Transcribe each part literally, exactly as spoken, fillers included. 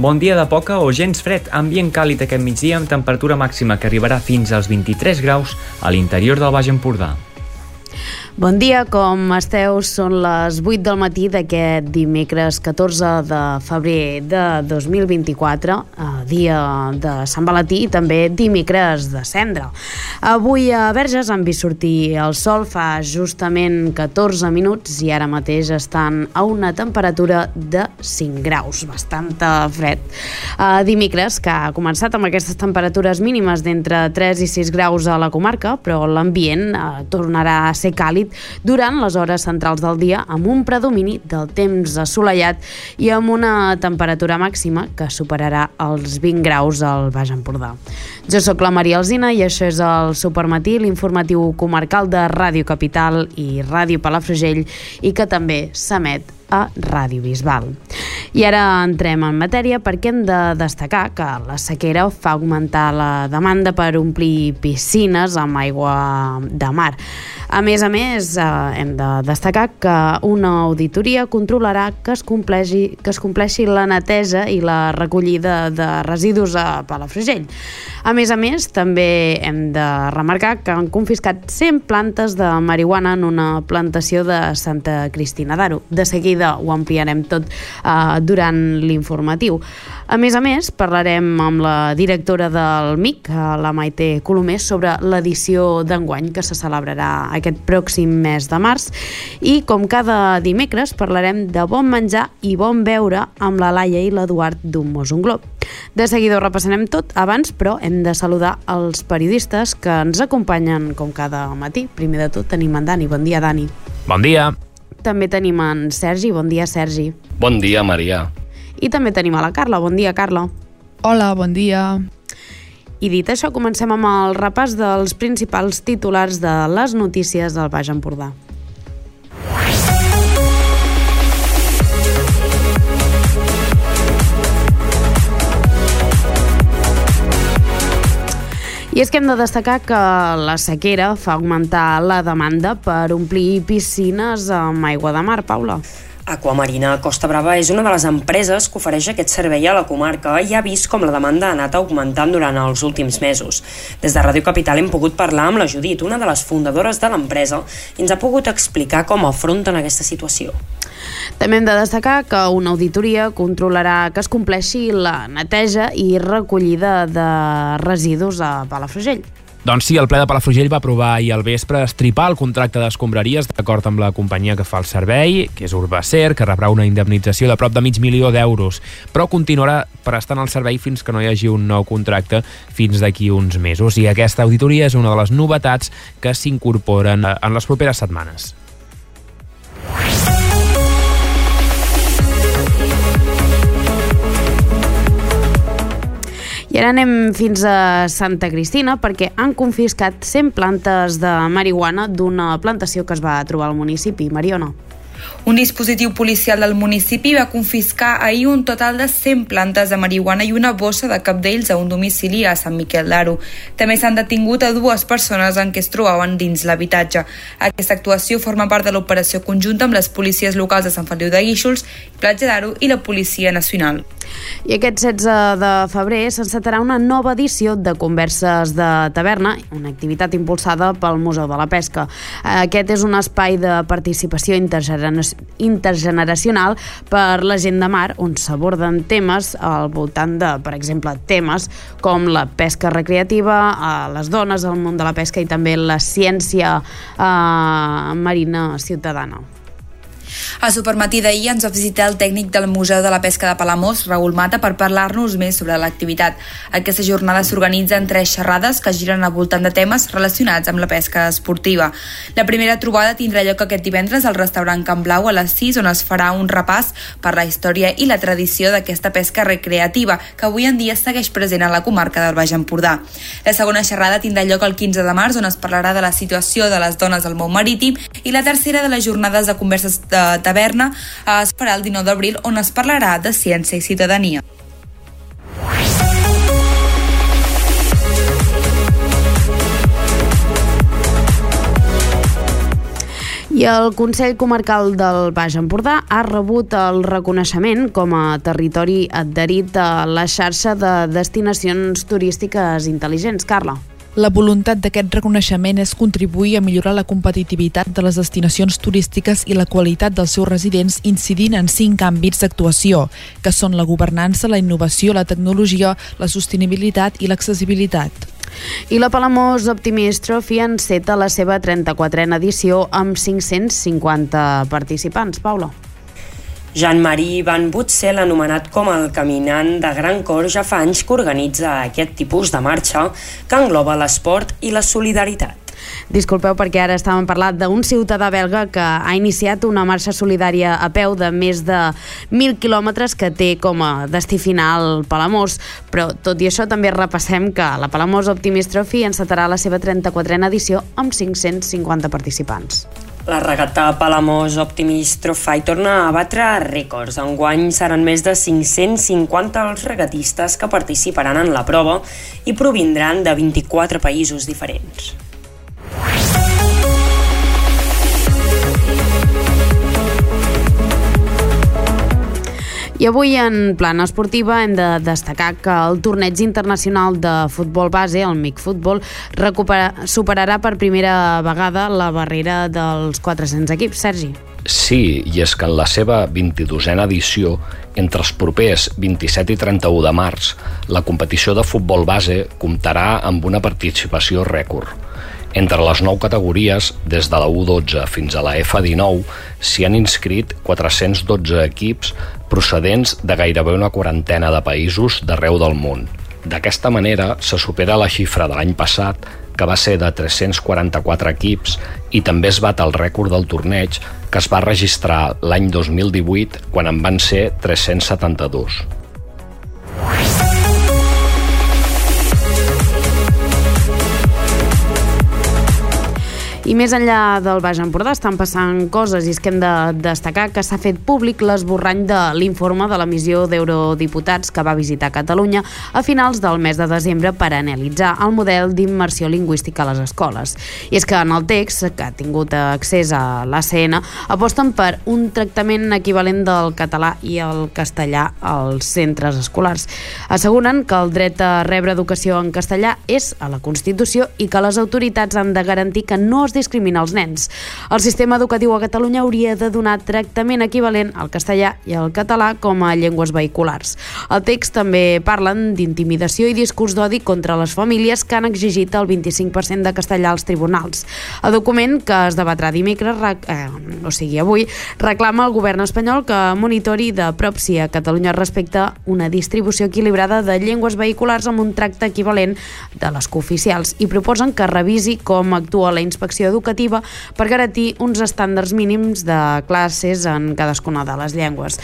Bon dia de poca o gens fred, ambient càlid aquest migdia amb temperatura màxima que arribarà fins als vint-i-tres graus a l'interior del Baix Empordà. Bon dia, com esteu? Són les vuit del matí d'aquest dimecres catorze de febrer de dos mil vint-i-quatre, dia de Sant Valentí i també dimecres de Cendra. Avui a Verges han vist sortir el sol fa justament catorze minuts i ara mateix estan a una temperatura de cinc graus, bastant fred. Dimecres, que ha començat amb aquestes temperatures mínimes d'entre tres i sis graus a la comarca, però l'ambient eh, tornarà a ser càlid durant les hores centrals del dia amb un predomini del temps assolellat i amb una temperatura màxima que superarà els vint graus al Baix Empordà. Jo sóc la Maria Alsina i això és el Supermatí, l'informatiu comarcal de Ràdio Capital i Ràdio Palafrugell i que també s'emet a Ràdio Bisbal. I ara entrem en matèria perquè hem de destacar que la sequera fa augmentar la demanda per omplir piscines amb aigua de mar. A més a més, eh, hem de destacar que una auditoria controlarà que es compleixi, que es compleixi la neteja i la recollida de residus a Palafrugell. A més a més, també hem de remarcar que han confiscat cent plantes de marihuana en una plantació de Santa Cristina d'Aro. De seguida ho ampliarem tot eh, durant l'informatiu. A més a més, parlarem amb la directora del M I C, la Maite Colomés, sobre l'edició d'enguany que se celebrarà aquest pròxim mes de març. I com cada dimecres parlarem de bon menjar i bon beure amb la Laia i l'Eduard d'un Mos un Glob. De seguida ho repassarem tot, abans però hem de saludar els periodistes que ens acompanyen com cada matí. Primer de tot tenim en Dani. Bon dia, Dani. Bon dia. També tenim en Sergi. Bon dia, Sergi. Bon dia, Maria. I també tenim a la Carla. Bon dia, Carla. Hola, bon dia. I dit això, comencem amb el repàs dels principals titulars de les notícies del Baix Empordà. I és que hem de destacar que la sequera fa augmentar la demanda per omplir piscines amb aigua de mar, Paula. Aquamarina Costa Brava és una de les empreses que ofereix aquest servei a la comarca i ha vist com la demanda ha anat augmentant durant els últims mesos. Des de Ràdio Capital hem pogut parlar amb la Judit, una de les fundadores de l'empresa, i ens ha pogut explicar com afronten aquesta situació. També hem de destacar que una auditoria controlarà que es compleixi la neteja i recollida de residus a Palafrugell. Doncs sí, el ple de Palafrugell va aprovar ahir al vespre estripar el contracte d'escombraries d'acord amb la companyia que fa el servei, que és Urbacer, que rebrà una indemnització de prop de mig milió d'euros, però continuarà prestant el servei fins que no hi hagi un nou contracte fins d'aquí uns mesos. I aquesta auditoria és una de les novetats que s'incorporen en les properes setmanes. I ara anem fins a Santa Cristina perquè han confiscat cent plantes de marihuana d'una plantació que es va trobar al municipi. Mariona. Un dispositiu policial del municipi va confiscar ahir un total de cent plantes de marihuana i una bossa de cabdells a un domicili a Sant Miquel d'Aro. També s'han detingut a dues persones en què es trobaven dins l'habitatge. Aquesta actuació forma part de l'operació conjunta amb les policies locals de Sant Feliu de Guíxols, Platja d'Aro i la Policia Nacional. I aquest setze de febrer s'encetarà una nova edició de Converses de Taverna, una activitat impulsada pel Museu de la Pesca. Aquest és un espai de participació intergeneracional per la gent de mar, on s'aborden temes al voltant de, per exemple, temes com la pesca recreativa, les dones, el món de la pesca i també la ciència eh, marina ciutadana. A Supermatí d'ahir ens va visitar el tècnic del Museu de la Pesca de Palamós, Raül Mata, per parlar-nos més sobre l'activitat. Aquesta jornada s'organitza en tres xerrades que giren al voltant de temes relacionats amb la pesca esportiva. La primera trobada tindrà lloc aquest divendres al restaurant Can Blau a les sis, on es farà un repàs per la història i la tradició d'aquesta pesca recreativa, que avui en dia segueix present a la comarca del Baix Empordà. La segona xerrada tindrà lloc el quinze de març, on es parlarà de la situació de les dones al món marítim, i la tercera de les jornades de converses de taverna es farà el dinou d'abril, on es parlarà de ciència i ciutadania. I I el Consell Comarcal del Baix Empordà ha rebut el reconeixement com a territori adherit a la xarxa de destinacions turístiques intel·ligents. Carla. La voluntat d'aquest reconeixement és contribuir a millorar la competitivitat de les destinacions turístiques i la qualitat dels seus residents, incidint en cinc àmbits d'actuació, que són la governança, la innovació, la tecnologia, la sostenibilitat i l'accessibilitat. I la Palamós Optimist Trophy enceta la seva trenta-quatrena edició amb cinc-cents cinquanta participants. Paula. Jean-Marie Van Butzel, anomenat com el caminant de gran cor, ja fa anys que organitza aquest tipus de marxa que engloba l'esport i la solidaritat. Disculpeu, perquè ara estàvem parlant d'un ciutadà belga que ha iniciat una marxa solidària a peu de més de mil quilòmetres que té com a destí final Palamós, però tot i això també repassem que la Palamós Optimist Trophy encetarà la seva trenta-quatrena edició amb cinc-cents cinquanta participants. La regata Palamós Optimist Trophy torna a batre rècords. Enguany seran més de cinc-cents cinquanta els regatistes que participaran en la prova i provindran de vint-i-quatre països diferents. I avui, en plana esportiva, hem de destacar que el torneig internacional de futbol base, el M I C Futbol, recupera, superarà per primera vegada la barrera dels quatre-cents equips. Sergi. Sí, i és que en la seva vint-i-dosena edició, entre els propers vint-i-set i trenta-u de març, la competició de futbol base comptarà amb una participació rècord. Entre les nou categories, des de la U dotze fins a la F dinou, s'hi han inscrit quatre-cents dotze equips procedents de gairebé una quarantena de països d'arreu del món. D'aquesta manera, se supera la xifra de l'any passat, que va ser de tres-cents quaranta-quatre equips, i també es bat el rècord del torneig, que es va registrar l'any dos mil divuit, quan en van ser tres-cents setanta-dos. I més enllà del Baix Empordà estan passant coses, i és que hem de destacar que s'ha fet públic l'esborrany de l'informe de la missió d'eurodiputats que va visitar Catalunya a finals del mes de desembre per analitzar el model d'immersió lingüística a les escoles. I és que en el text, que ha tingut accés a l'A C N, aposten per un tractament equivalent del català i el castellà als centres escolars. Asseguren que el dret a rebre educació en castellà és a la Constitució i que les autoritats han de garantir que no es discrimina els nens. El sistema educatiu a Catalunya hauria de donar tractament equivalent al castellà i al català com a llengües vehiculars. El text també parlen d'intimidació i discurs d'odi contra les famílies que han exigit el vint-i-cinc per cent de castellà als tribunals. El document, que es debatrà dimecres, eh, o sigui avui, reclama al govern espanyol que monitori de prop si a Catalunya respecta una distribució equilibrada de llengües vehiculars amb un tracte equivalent de les cooficials, i proposen que revisi com actua la inspecció educativa per garantir uns estàndards mínims de classes en cadascuna de les llengües.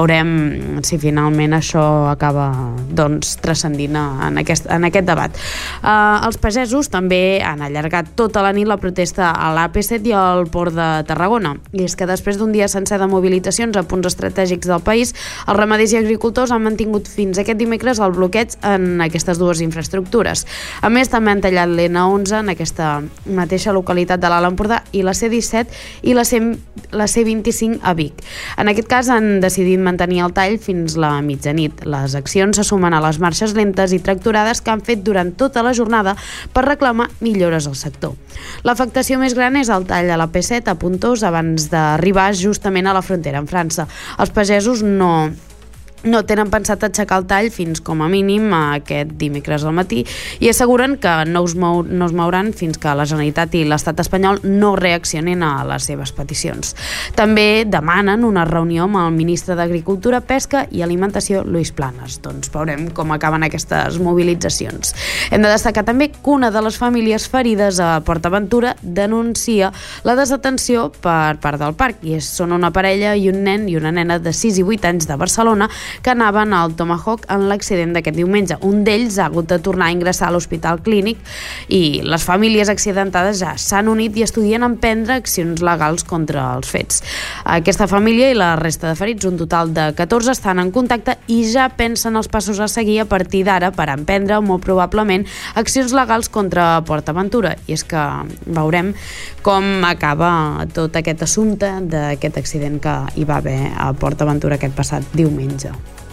Veurem si finalment això acaba doncs transcendint en aquest, en aquest debat. Uh, els pagesos també han allargat tota la nit la protesta a l'A P set i al Port de Tarragona. I és que després d'un dia sencer de mobilitzacions a punts estratègics del país, els ramaders i agricultors han mantingut fins aquest dimecres el bloqueig en aquestes dues infraestructures. A més, també han tallat l'N onze en aquesta mateixa localitat de l'Alt Empordà i la C disset i la C, la C vint-i-cinc a Vic. En aquest cas han decidit mantenir el tall fins la mitjanit. Les accions se sumen a les marxes lentes i tracturades que han fet durant tota la jornada per reclamar millores al sector. L'afectació més gran és el tall a la P set a Pontós abans d'arribar justament a la frontera amb França. Els pagesos no... no tenen pensat aixecar el tall fins com a mínim aquest dimecres al matí i asseguren que no es, mou, no es mouran fins que la Generalitat i l'Estat espanyol no reaccionin a les seves peticions. També demanen una reunió amb el ministre d'Agricultura, Pesca i Alimentació, Lluís Planes. Doncs veurem com acaben aquestes mobilitzacions. Hem de destacar també que una de les famílies ferides a PortAventura denuncia la desatenció per part del parc, i són una parella i un nen i una nena de sis i vuit anys de Barcelona que anaven al Tomahawk en l'accident d'aquest diumenge. Un d'ells ha hagut de tornar a ingressar a l'Hospital Clínic i les famílies accidentades ja s'han unit i estudien emprendre accions legals contra els fets. Aquesta família i la resta de ferits, un total de catorze, estan en contacte i ja pensen els passos a seguir a partir d'ara per emprendre molt probablement accions legals contra PortAventura. I és que veurem com acaba tot aquest assumpte d'aquest accident que hi va haver a PortAventura aquest passat diumenge.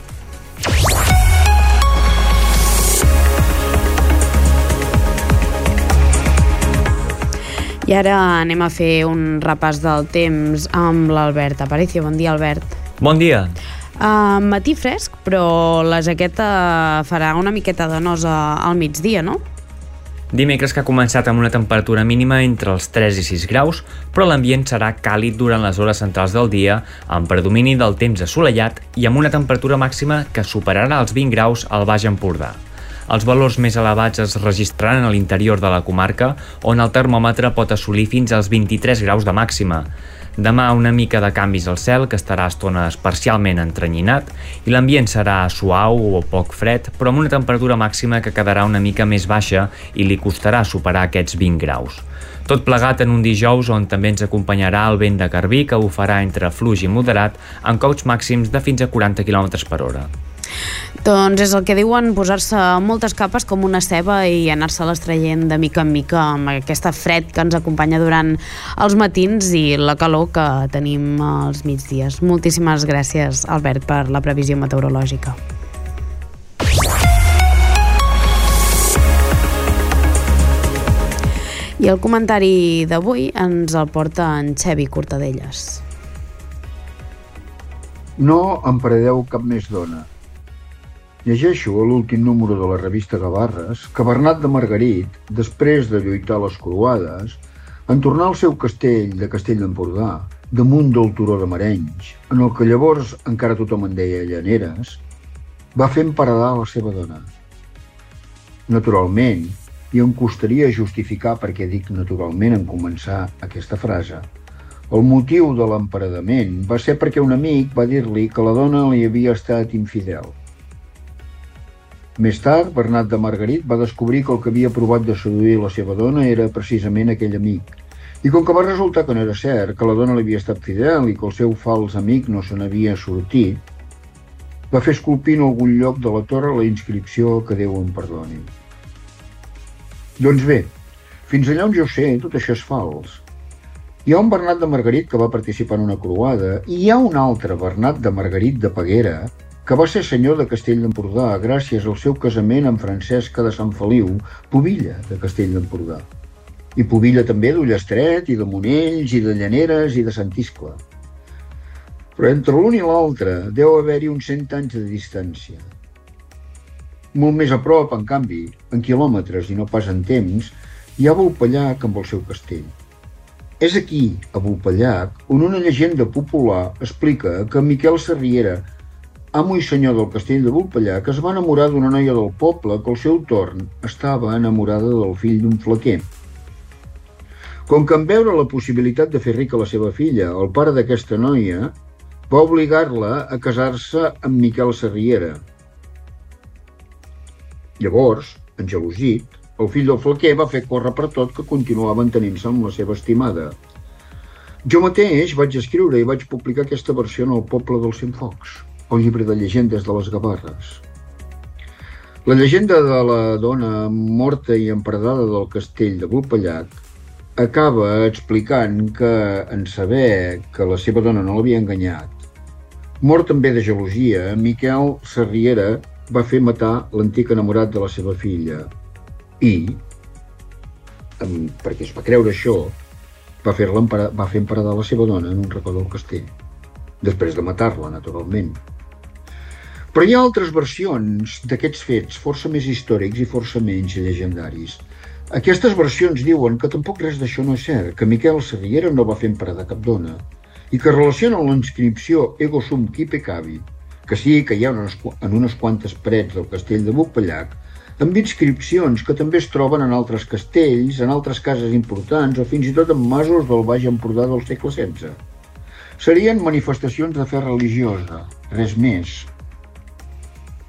I ara anem a fer un repàs del temps amb l'Albert Aparicio. Bon dia, Albert. Bon dia. Uh, matí fresc, però la jaqueta farà una miqueta de nosa al migdia, no? Dimecres que ha començat amb una temperatura mínima entre els tres i sis graus, però l'ambient serà càlid durant les hores centrals del dia, amb predomini del temps assolellat i amb una temperatura màxima que superarà els vint graus al Baix Empordà. Els valors més elevats es registraran a l'interior de la comarca, on el termòmetre pot assolir fins als vint-i-tres graus de màxima. Demà una mica de canvis al cel, que estarà a estones parcialment entrenyinat, i l'ambient serà suau o poc fred, però amb una temperatura màxima que quedarà una mica més baixa i li costarà superar aquests vint graus. Tot plegat en un dijous on també ens acompanyarà el vent de garbí, que ho farà entre fluix i moderat, amb couts màxims de fins a quaranta quilòmetres per hora. Doncs és el que diuen, posar-se moltes capes com una ceba i anar-se-les traient de mica en mica amb aquesta fred que ens acompanya durant els matins i la calor que tenim als migdies. Moltíssimes gràcies, Albert, per la previsió meteorològica. I el comentari d'avui ens el porta en Xevi Cortadelles. No em paredeu cap més dona. Llegeixo a l'últim número de la revista Gavarres que Bernat de Margarit, després de lluitar les croades, en tornar al seu castell de Castell d'Empordà, damunt del turó de Marenys, en el que llavors encara tothom en deia Llaneres, va fer emparedar la seva dona. Naturalment, i em costaria justificar perquè dic naturalment en començar aquesta frase, el motiu de l'emparedament va ser perquè un amic va dir-li que la dona li havia estat infidel. Més tard, Bernat de Margarit va descobrir que el que havia provat de seduir la seva dona era precisament aquell amic. I com que va resultar que no era cert, que la dona li havia estat fidel i que el seu fals amic no se n'havia sortit, va fer esculpir en algun lloc de la torre la inscripció que Déu em perdoni. Doncs bé, fins allà on jo sé, tot això és fals. Hi ha un Bernat de Margarit que va participar en una croada i hi ha un altre Bernat de Margarit de Peguera que va ser senyor de Castell d'Empordà gràcies al seu casament amb Francesca de Sant Feliu, pubilla de Castell d'Empordà. I pubilla també d'Ullestret i de Monells i de Llaneres i de Sant Iscle. Però entre l'un i l'altre deu haver-hi uns cent anys de distància. Molt més a prop, en canvi, en quilòmetres i no pas en temps, hi ha Vulpellac amb el seu castell. És aquí, a Vulpellac, on una llegenda popular explica que Miquel Sarriera, amo i senyor del castell de Vulpellac, es va enamorar d'una noia del poble que al seu torn estava enamorada del fill d'un flequer. Com que en veure la possibilitat de fer rica la seva filla, el pare d'aquesta noia va obligar-la a casar-se amb Miquel Sarriera. Llavors, engelosit, el fill del flequer va fer córrer per tot que continuava entenint-se amb la seva estimada. Jo mateix vaig escriure i vaig publicar aquesta versió en el poble dels Cienfocs, el llibre de llegendes de les Gavarres. La llegenda de la dona morta i emparedada del castell de Vulpellac acaba explicant que, en saber que la seva dona no l'havia enganyat, mort també de gelosia, Miquel Sarriera va fer matar l'antic enamorat de la seva filla i, perquè es va creure això, va fer-la va fer emparedar la seva dona en un racó del castell, després de matar-la, naturalment. Però hi ha altres versions d'aquests fets, força més històrics i força menys llegendaris. Aquestes versions diuen que tampoc res d'això no és cert, que Miquel Sarriera no va fer emparedar cap dona, i que relacionen la inscripció Ego sum qui peccavi, que sí que hi ha unes, en unes quantes parets del castell de Vulpellac, amb inscripcions que també es troben en altres castells, en altres cases importants o fins i tot en masos del Baix Empordà del segle setze. Serien manifestacions de fe religiosa, res més.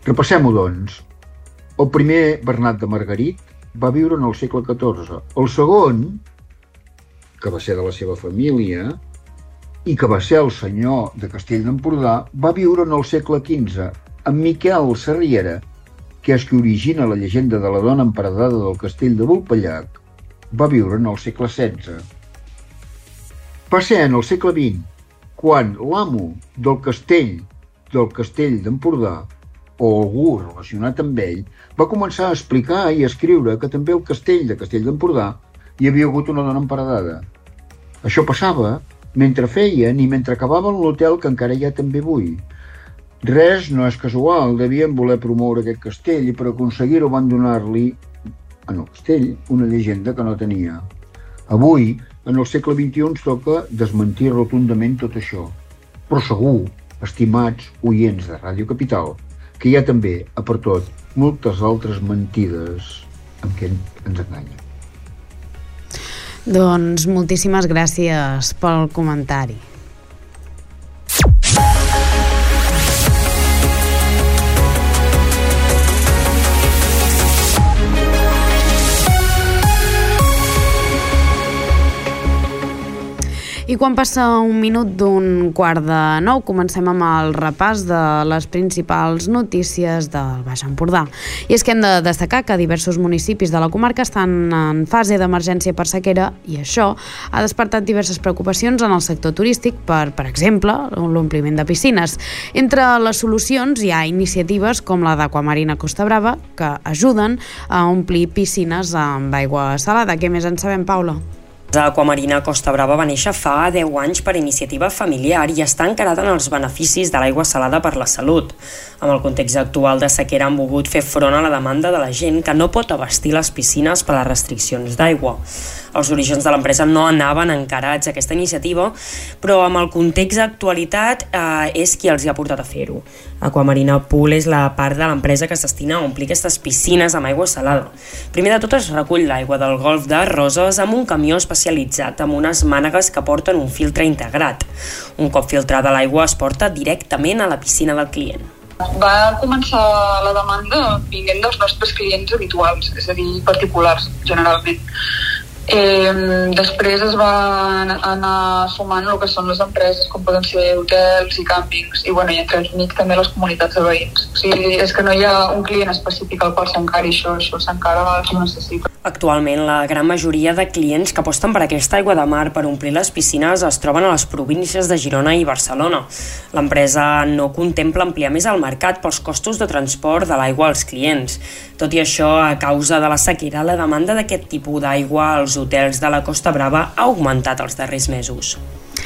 Repassem-ho, doncs. El primer Bernat de Margarit va viure en el segle catorze. El segon, que va ser de la seva família i que va ser el senyor de Castell d'Empordà, va viure en el segle quinze. En Miquel Sarriera, que és qui origina la llegenda de la dona emparedada del castell de Vulpellac, va viure en el segle setze. Va ser en el segle vint quan l'amo del castell del castell d'Empordà, o algú relacionat amb ell, va començar a explicar i a escriure que també al castell de Castell d'Empordà hi havia hagut una dona emparedada. Això passava mentre feien i mentre acabaven l'hotel que encara hi ha també avui. Res no és casual, devien voler promoure aquest castell i per aconseguir-ho van donar-li en el castell una llegenda que no tenia. Avui, en el segle vint-i-u, ens toca desmentir rotundament tot això. Però segur, estimats oients de Ràdio Capital, que hi ha també, a per tot, moltes altres mentides amb què ens enganyen. Doncs moltíssimes gràcies pel comentari. I quan passa un minut d'un quart de nou, comencem amb el repàs de les principals notícies del Baix Empordà. I és que hem de destacar que diversos municipis de la comarca estan en fase d'emergència per sequera i això ha despertat diverses preocupacions en el sector turístic per, per exemple, l'ompliment de piscines. Entre les solucions hi ha iniciatives com la d'Aquamarina Costa Brava que ajuden a omplir piscines amb aigua salada. Què més en sabem, Paula? Aquamarina Costa Brava va néixer fa deu anys per iniciativa familiar i està encarada en els beneficis de l'aigua salada per la salut. Amb el context actual de sequera han volgut fer front a la demanda de la gent que no pot abastir les piscines per les restriccions d'aigua. Els orígens de l'empresa no anaven encarats a aquesta iniciativa, però amb el context d'actualitat eh, és qui els hi ha portat a fer-ho. Aquamarina Pool és la part de l'empresa que es destina a omplir aquestes piscines amb aigua salada. Primer de tot es recull l'aigua del golf de Roses amb un camió especialitzat amb unes mànegues que porten un filtre integrat. Un cop filtrada l'aigua es porta directament a la piscina del client. Va començar la demanda vinguent dels nostres clients habituals, és a dir, particulars, generalment. Eh, després es van anar sumant el que són les empreses, com poden ser hotels i càmpings, i, bueno, i entre els mig també les comunitats de veïns. O sigui, és que no hi ha un client específic al qual s'encari això, això s'encara el que necessita. Actualment, la gran majoria de clients que aposten per aquesta aigua de mar per omplir les piscines es troben a les províncies de Girona i Barcelona. L'empresa no contempla ampliar més el mercat pels costos de transport de l'aigua als clients. Tot i això, a causa de la sequera, la demanda d'aquest tipus d'aigua als hotels de la Costa Brava ha augmentat els darrers mesos.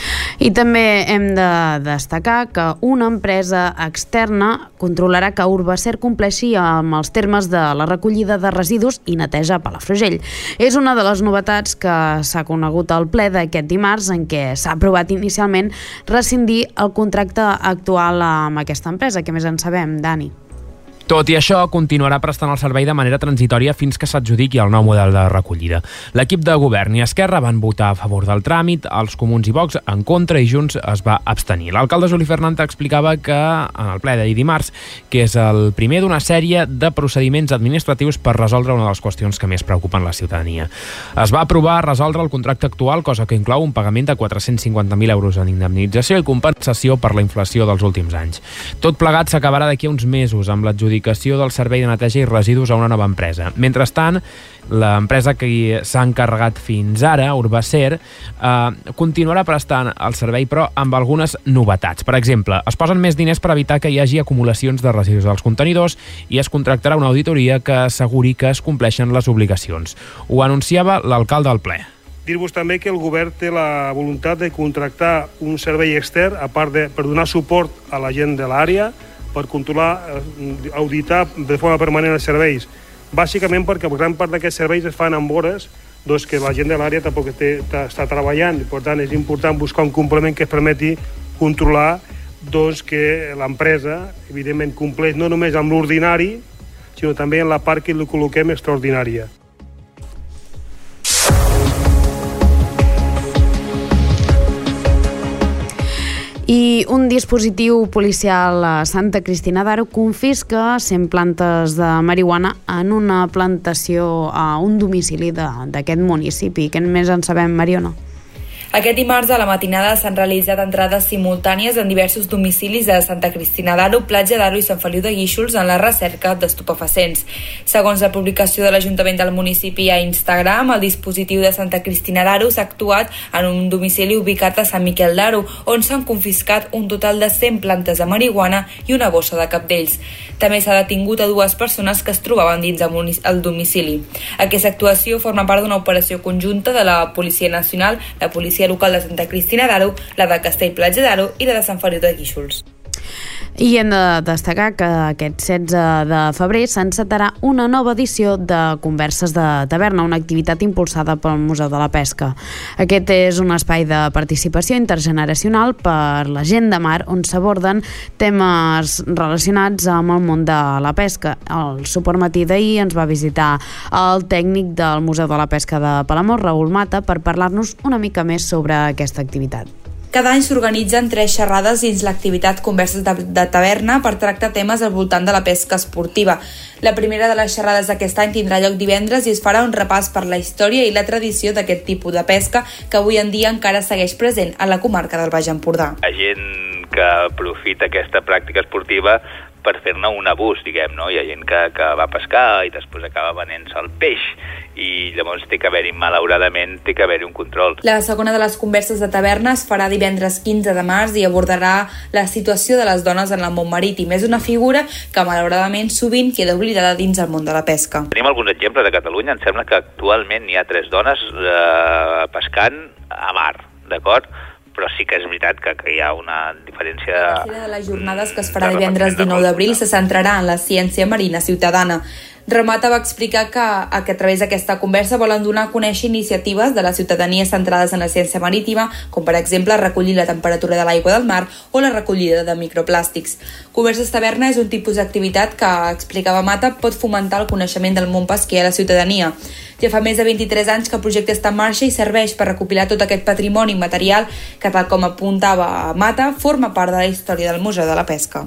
I també hem de destacar que una empresa externa controlarà que Urbacer compleixi amb els termes de la recollida de residus i neteja a Palafrugell. És una de les novetats que s'ha conegut al ple d'aquest dimarts, en què s'ha aprovat inicialment rescindir el contracte actual amb aquesta empresa. Què més en sabem, Dani? Tot i això, continuarà prestant el servei de manera transitòria fins que s'adjudiqui el nou model de recollida. L'equip de govern i Esquerra van votar a favor del tràmit, els Comuns i Vox en contra i Junts es va abstenir. L'alcalde Juli Fernanda explicava que en el ple d'ahir dimarts que és el primer d'una sèrie de procediments administratius per resoldre una de les qüestions que més preocupen la ciutadania. Es va aprovar resoldre el contracte actual, cosa que inclou un pagament de quatre-cents cinquanta mil euros en indemnització i compensació per la inflació dels últims anys. Tot plegat s'acabarà d'aquí a uns mesos amb l'adjudicació del servei de neteja i residus a una nova empresa. Mentrestant, l'empresa que s'ha encarregat fins ara, Urbacer, eh, continuarà prestant el servei, però amb algunes novetats. Per exemple, es posen més diners per evitar que hi hagi acumulacions de residus als contenidors i es contractarà una auditoria que asseguri que es compleixen les obligacions. Ho anunciava l'alcalde al ple. Dir-vos també que el govern té la voluntat de contractar un servei extern, a part de per donar suport a la gent de l'àrea, per controlar, auditar de forma permanent els serveis. Bàsicament perquè gran part d'aquests serveis es fan amb hores doncs que la gent de l'àrea tampoc té, està treballant. Per tant, és important buscar un complement que es permeti controlar doncs, que l'empresa, evidentment, compleix no només amb l'ordinari, sinó també en la part que li col·loquem extraordinària. I un dispositiu policial a Santa Cristina d'Aro confisca cent plantes de marihuana en una plantació a un domicili d'aquest municipi. Què més en sabem, Mariona? Aquest dimarts a la matinada s'han realitzat entrades simultànies en diversos domicilis de Santa Cristina d'Aro, Platja d'Aro i Sant Feliu de Guíxols en la recerca d'estupefacients. Segons la publicació de l'Ajuntament del municipi a Instagram, el dispositiu de Santa Cristina d'Aro s'ha actuat en un domicili ubicat a Sant Miquel d'Aro, on s'han confiscat un total de cent plantes de marihuana i una bossa de cabdells. També s'ha detingut a dues persones que es trobaven dins el domicili. Aquesta actuació forma part d'una operació conjunta de la Policia Nacional, la Policia Local de Santa Cristina d'Aro, la de Castell-Platja d'Aro i la de Sant Feliu de Guíxols. I hem de destacar que aquest setze de febrer s'encetarà una nova edició de Converses de Taverna, una activitat impulsada pel Museu de la Pesca. Aquest és un espai de participació intergeneracional per la gent de mar on s'aborden temes relacionats amb el món de la pesca. El supermatí d'ahir ens va visitar el tècnic del Museu de la Pesca de Palamós, Raül Mata, per parlar-nos una mica més sobre aquesta activitat. Cada any s'organitzen tres xerrades dins l'activitat Converses de, de Taverna per tractar temes al voltant de la pesca esportiva. La primera de les xerrades d'aquest any tindrà lloc divendres i es farà un repàs per la història i la tradició d'aquest tipus de pesca que avui en dia encara segueix present a la comarca del Baix Empordà. Hi ha gent que aprofita aquesta pràctica esportiva per fer-ne un abús, diguem, no? Hi ha gent que, que va pescar i després acaba venent-se el peix i llavors té que haver-hi, malauradament, té que haver-hi un control. La segona de les Converses de Taverna es farà divendres quinze de març i abordarà la situació de les dones en el món marítim. És una figura que, malauradament, sovint queda oblidada dins el món de la pesca. Tenim alguns exemples a Catalunya. Em sembla que actualment hi ha tres dones eh, pescant a mar, d'acord? Però sí que és veritat que, que hi ha una diferència... La tercera de les jornades, que es farà divendres dinou d'abril, se centrarà en la ciència marina ciutadana. Ramata va explicar que, que a través d'aquesta conversa volen donar a conèixer iniciatives de la ciutadania centrades en la ciència marítima, com per exemple recollir la temperatura de l'aigua del mar o la recollida de microplàstics. Converses Taverna és un tipus d'activitat que, explicava Mata, pot fomentar el coneixement del món pesquer a la ciutadania. Ja fa més de vint-i-tres anys que el projecte està en marxa i serveix per recopilar tot aquest patrimoni material que, tal com apuntava Mata, forma part de la història del Museu de la Pesca.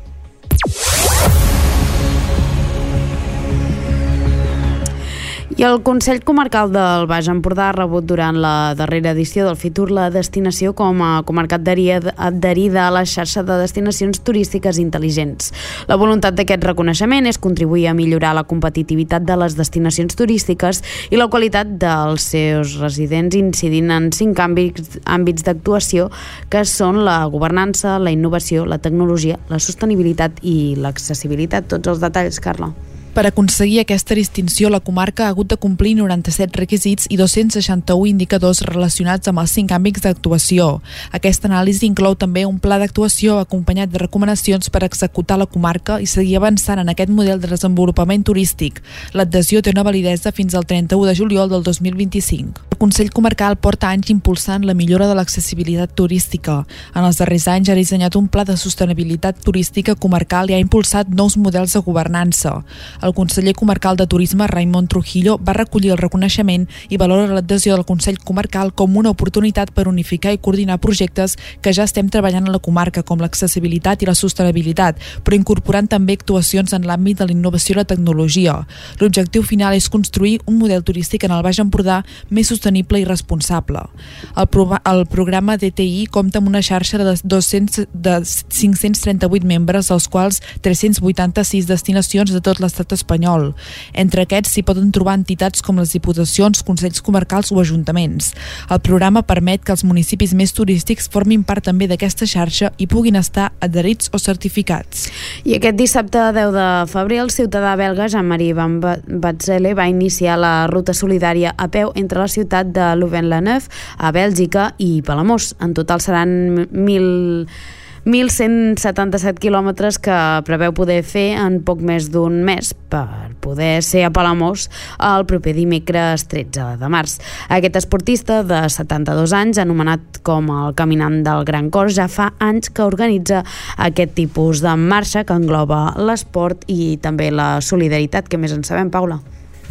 I el Consell Comarcal del Baix Empordà ha rebut durant la darrera edició del Fitur la destinació com a comarca adherida a la xarxa de destinacions turístiques intel·ligents. La voluntat d'aquest reconeixement és contribuir a millorar la competitivitat de les destinacions turístiques i la qualitat dels seus residents, incidint en cinc àmbits, àmbits d'actuació que són la governança, la innovació, la tecnologia, la sostenibilitat i l'accessibilitat. Tots els detalls, Carla. Per aconseguir aquesta distinció, la comarca ha hagut de complir noranta-set requisits i dos-cents seixanta-u indicadors relacionats amb els cinc àmbits d'actuació. Aquesta anàlisi inclou també un pla d'actuació acompanyat de recomanacions per executar la comarca i seguir avançant en aquest model de desenvolupament turístic. L'adhesió té una validesa fins al trenta-u de juliol del dos mil vint-i-cinc. El Consell Comarcal porta anys impulsant la millora de l'accessibilitat turística. En els darrers anys ha dissenyat un pla de sostenibilitat turística comarcal i ha impulsat nous models de governança. El conseller comarcal de Turisme, Raimon Trujillo, va recollir el reconeixement i valora l'adhesió del Consell Comarcal com una oportunitat per unificar i coordinar projectes que ja estem treballant a la comarca, com l'accessibilitat i la sostenibilitat, però incorporant també actuacions en l'àmbit de la innovació i la tecnologia. L'objectiu final és construir un model turístic en el Baix Empordà més sostenible i responsable. El, pro el programa D T I compta amb una xarxa de, dos-cents, de cinc-cents trenta-vuit membres, dels quals tres-cents vuitanta-sis destinacions de tot l'estat espanyol. Entre aquests s'hi poden trobar entitats com les diputacions, consells comarcals o ajuntaments. El programa permet que els municipis més turístics formin part també d'aquesta xarxa i puguin estar adherits o certificats. I aquest dissabte deu de febrer el ciutadà belga Jean-Marie Van Batzele va iniciar la ruta solidària a peu entre la ciutat de Louvain-la-Neuve a Bèlgica i Palamós. En total seran mil mil cent setanta-set quilòmetres que preveu poder fer en poc més d'un mes per poder ser a Palamós el proper dimecres tretze de març. Aquest esportista de setanta-dos anys, anomenat com el Caminant del Gran Cor, ja fa anys que organitza aquest tipus de marxa que engloba l'esport i també la solidaritat. Què més en sabem, Paula?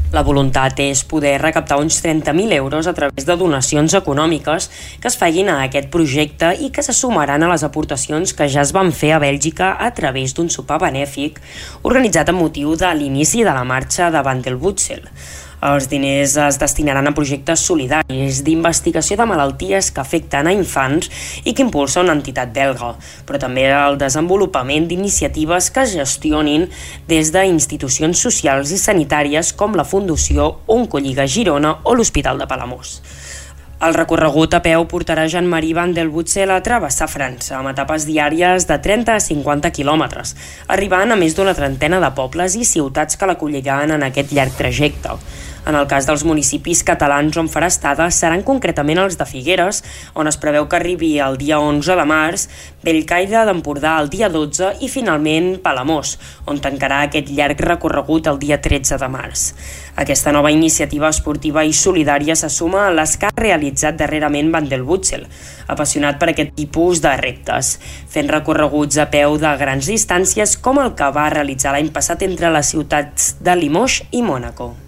La voluntat és poder recaptar uns trenta mil euros a través de donacions econòmiques que es facin a aquest projecte i que se sumaran a les aportacions que ja es van fer a Bèlgica a través d'un sopar benèfic organitzat amb motiu de l'inici de la marxa de Van der Wutzel. Els diners es destinaran a projectes solidaris d'investigació de malalties que afecten a infants i que impulsa una entitat belga, però també el desenvolupament d'iniciatives que es gestionin des d'institucions socials i sanitàries com la Fundació Oncolliga Girona o l'Hospital de Palamós. El recorregut a peu portarà Jean-Marie Van der Wutzel a travessar França amb etapes diàries de trenta a cinquanta quilòmetres, arribant a més d'una trentena de pobles i ciutats que l'acolliran en aquest llarg trajecte. En el cas dels municipis catalans on farà estada seran concretament els de Figueres, on es preveu que arribi el dia onze de març, Bellcaire d'Empordà el dia dotze i finalment Palamós, on tancarà aquest llarg recorregut el dia tretze de març. Aquesta nova iniciativa esportiva i solidària se suma a les que ha realitzat darrerament Van der Wutzel, apassionat per aquest tipus de reptes, fent recorreguts a peu de grans distàncies com el que va realitzar l'any passat entre les ciutats de Limoges i Mònaco.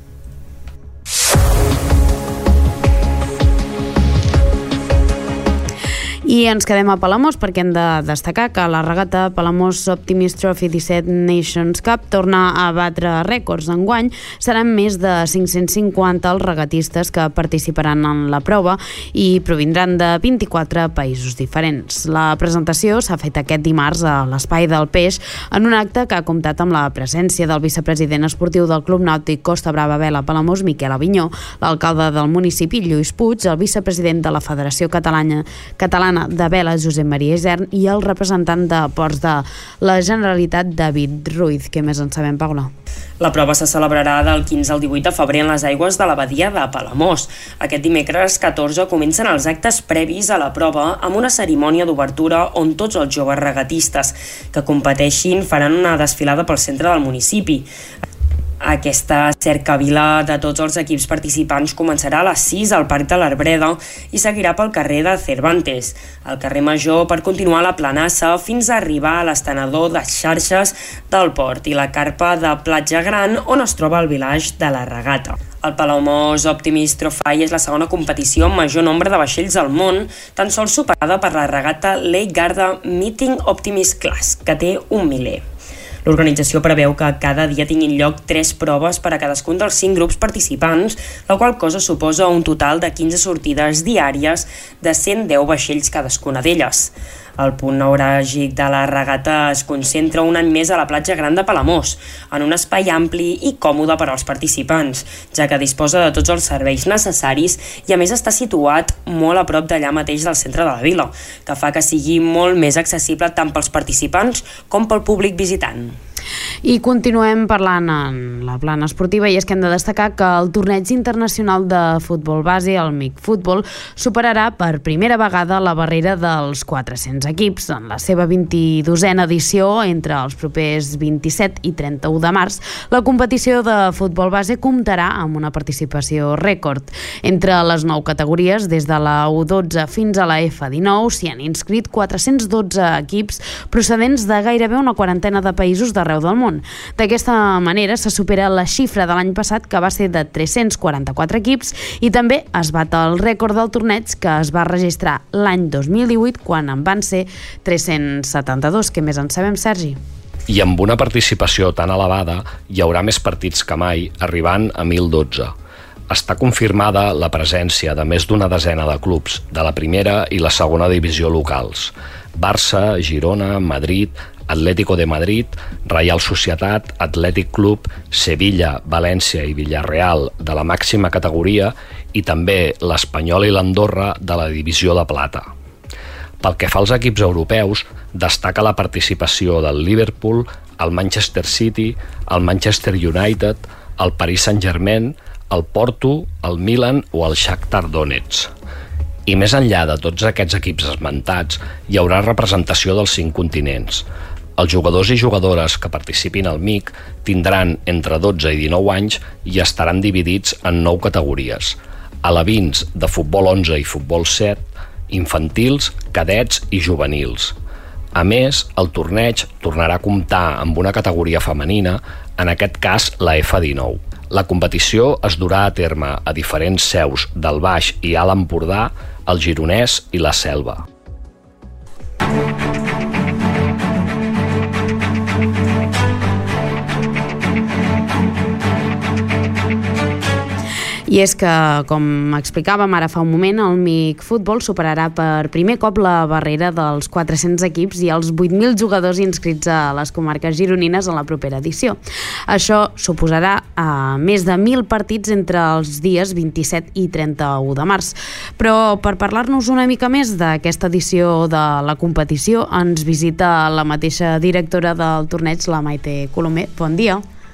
I ens quedem a Palamós perquè hem de destacar que la regata Palamós Optimist Trophy disset Nations Cup torna a batre rècords. Enguany seran més de cinc-cents cinquanta els regatistes que participaran en la prova i provindran de vint-i-quatre països diferents. La presentació s'ha fet aquest dimarts a l'Espai del Peix en un acte que ha comptat amb la presència del vicepresident esportiu del Club Nàutic Costa Brava Vela Palamós, Miquel Avinyó, l'alcalde del municipi, Lluís Puig, el vicepresident de la Federació Catalana, Catalana de Vela, Josep Maria Isern, i el representant de Ports de la Generalitat, David Ruiz. Què més en sabem, Paula? La prova se celebrarà del quinze al divuit de febrer en les aigües de la badia de Palamós. Aquest dimecres catorze comencen els actes previs a la prova amb una cerimònia d'obertura on tots els joves regatistes que competeixin faran una desfilada pel centre del municipi. Aquesta cercavila de tots els equips participants començarà a les sis al Parc de l'Arbreda i seguirà pel carrer de Cervantes, al carrer Major, per continuar la Planassa fins a arribar a l'estenedor de xarxes del port i la carpa de Platja Gran, on es troba el village de la regata. El Palamós Optimist Trophy és la segona competició amb major nombre de vaixells al món, tan sols superada per la regata Lake Garda Meeting Optimist Class, que té un miler. L'organització preveu que cada dia tinguin lloc tres proves per a cadascun dels cinc grups participants, la qual cosa suposa un total de quinze sortides diàries de cent deu vaixells cadascuna d'elles. El punt neuràlgic de la regata es concentra un any més a la platja Gran de Palamós, en un espai ampli i còmode per als participants, ja que disposa de tots els serveis necessaris i a més està situat molt a prop d'allà mateix del centre de la vila, que fa que sigui molt més accessible tant pels participants com pel públic visitant. I continuem parlant en la plana esportiva, i és que hem de destacar que el torneig internacional de futbol base, el M I C Futbol, superarà per primera vegada la barrera dels quatre-cents equips. En la seva vint-i-dosena edició, entre els propers vint-i-set i trenta-u de març, la competició de futbol base comptarà amb una participació rècord. Entre les nou categories, des de la U dotze fins a la F dinou, s'hi han inscrit quatre-cents dotze equips procedents de gairebé una quarantena de països d'arreu del món. D'aquesta manera se supera la xifra de l'any passat, que va ser de tres-cents quaranta-quatre equips, i també es bat el rècord del torneig que es va registrar l'any dos mil divuit, quan en van ser tres-cents setanta-dos. Què més en sabem, Sergi? I amb una participació tan elevada hi haurà més partits que mai, arribant a mil dotze. Està confirmada la presència de més d'una desena de clubs de la primera i la segona divisió locals: Barça, Girona, Madrid, Atlético de Madrid, Reial Societat, Atlètic Club, Sevilla, València i Villarreal de la màxima categoria, i també l'Espanyol i l'Andorra de la divisió de plata. Pel que fa als equips europeus, destaca la participació del Liverpool, el Manchester City, el Manchester United, el Paris Saint-Germain, el Porto, el Milan o el Shakhtar Donetsk. I més enllà de tots aquests equips esmentats, hi haurà representació dels cinc continents. Els jugadors i jugadores que participin al M I C tindran entre dotze i dinou anys i estaran dividits en nou categories: alevins de futbol onze i futbol set, infantils, cadets i juvenils. A més, el torneig tornarà a comptar amb una categoria femenina, en aquest cas la F dinou. La competició es durà a terme a diferents seus del Baix i Alt Empordà, el Gironès i la Selva. I és que, com explicàvem ara fa un moment, el MIC Futbol superarà per primer cop la barrera dels quatre-cents equips i els vuit mil jugadors inscrits a les comarques gironines en la propera edició. Això suposarà uh, més de mil partits entre els dies vint-i-set i trenta-u de març. Però per parlar-nos una mica més d'aquesta edició de la competició ens visita la mateixa directora del torneig, la Maite Colomer. Bon dia.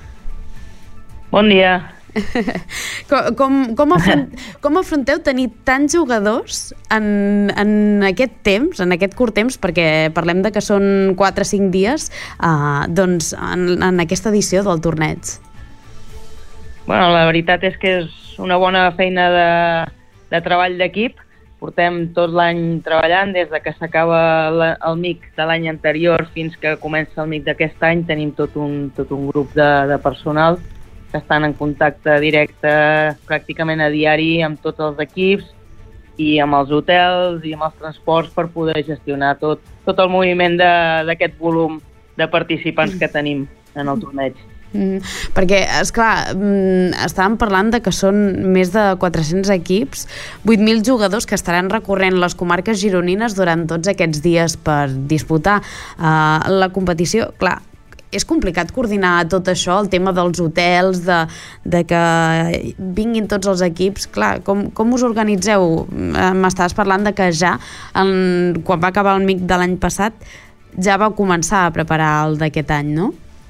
Bon dia. Com, com, com, afront, com afronteu tenir tants jugadors en, en aquest temps, en aquest curt temps, perquè parlem de que són quatre o cinc dies, uh, doncs en, en aquesta edició del torneig? Bueno, la veritat és que és una bona feina de, de treball d'equip. Portem tot l'any treballant, des de que s'acaba el M I C de l'any anterior fins que comença el M I C d'aquest any. Tenim tot un, tot un grup de, de personal que estan en contacte directe pràcticament a diari amb tots els equips i amb els hotels i amb els transports per poder gestionar tot, tot el moviment d'aquest volum de participants que tenim en el torneig. Mm, perquè, esclar, mm, estàvem parlant de que són més de quatre-cents equips, vuit mil jugadors que estaran recorrent les comarques gironines durant tots aquests dies per disputar uh, la competició. Clar, és complicat coordinar tot això, el tema dels hotels, de, de que vinguin tots els equips. Clar, com, com us organitzeu? M'estaves parlant de que ja, en, quan va acabar el M I C de l'any passat, ja vau començar a preparar el d'aquest any, no?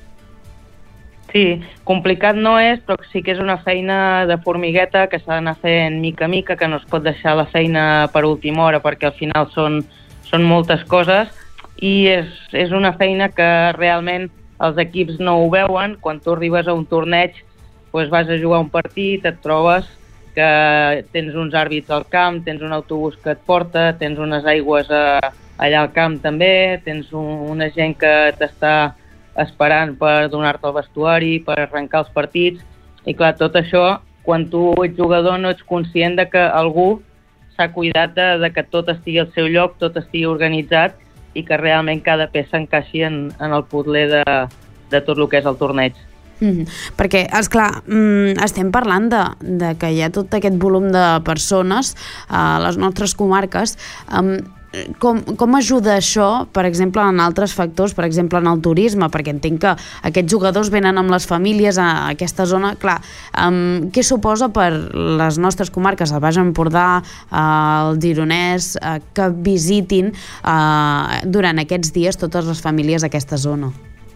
Sí, complicat no és, però sí que és una feina de formigueta que s'ha d'anar fent mica a mica, que no es pot deixar la feina per última hora, perquè al final són, són moltes coses, i és, és una feina que realment els equips no ho veuen. Quan tu arribes a un torneig, doncs vas a jugar un partit, et trobes que tens uns àrbits al camp, tens un autobús que et porta, tens unes aigües a, allà al camp també, tens un, una gent que t'està esperant per donar-te el vestuari, per arrencar els partits, i clar, tot això, quan tu ets jugador no ets conscient de que algú s'ha cuidat de, de que tot estigui al seu lloc, tot estigui organitzat, i que realment cada peça encaixi en, en el puzzle de, de tot el que és el torneig. Mm-hmm. Perquè, esclar, mm, estem parlant de, de que hi ha tot aquest volum de persones a les nostres comarques. Um, com, com ajuda això, per exemple, en altres factors, per exemple, en el turisme? Perquè entenc que aquests jugadors venen amb les famílies a aquesta zona. Clar, um, què suposa per les nostres comarques, el Baix Empordà, el Gironès, uh, que visitin uh, durant aquests dies totes les famílies a aquesta zona?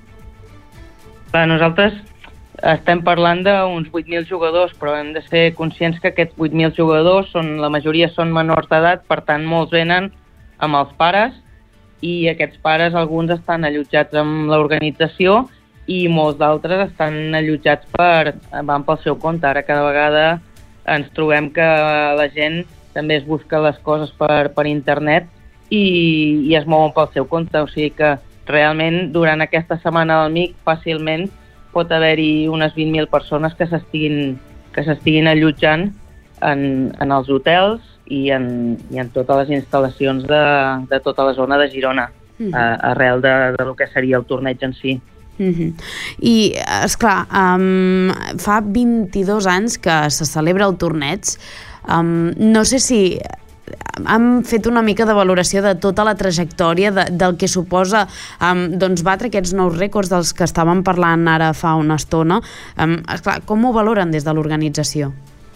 Clar, nosaltres estem parlant d'uns vuit mil jugadors, però hem de ser conscients que aquests vuit mil jugadors, són, la majoria són menors d'edat, per tant molts venen amb els pares, i aquests pares, alguns estan allotjats amb l'organització i molts d'altres estan allotjats per, van pel seu compte. Ara cada vegada ens trobem que la gent també es busca les coses per, per internet i, i es mouen pel seu compte, o sigui que realment durant aquesta setmana del M I C fàcilment pot haver-hi unes vint mil persones que s'estiguin que s'estiguin allotjant en, en els hotels i en, i en totes les instal·lacions de, de tota la zona de Girona, mm-hmm. a, arrel de, de lo que seria el torneig en si. Mm-hmm. I, esclar, um, fa vint-i-dos anys que se celebra el torneig. Um, no sé si han fet una mica de valoració de tota la trajectòria de, del que suposa um, doncs batre aquests nous rècords dels que estàvem parlant ara fa una estona. Um, esclar, com ho valoren des de l'organització?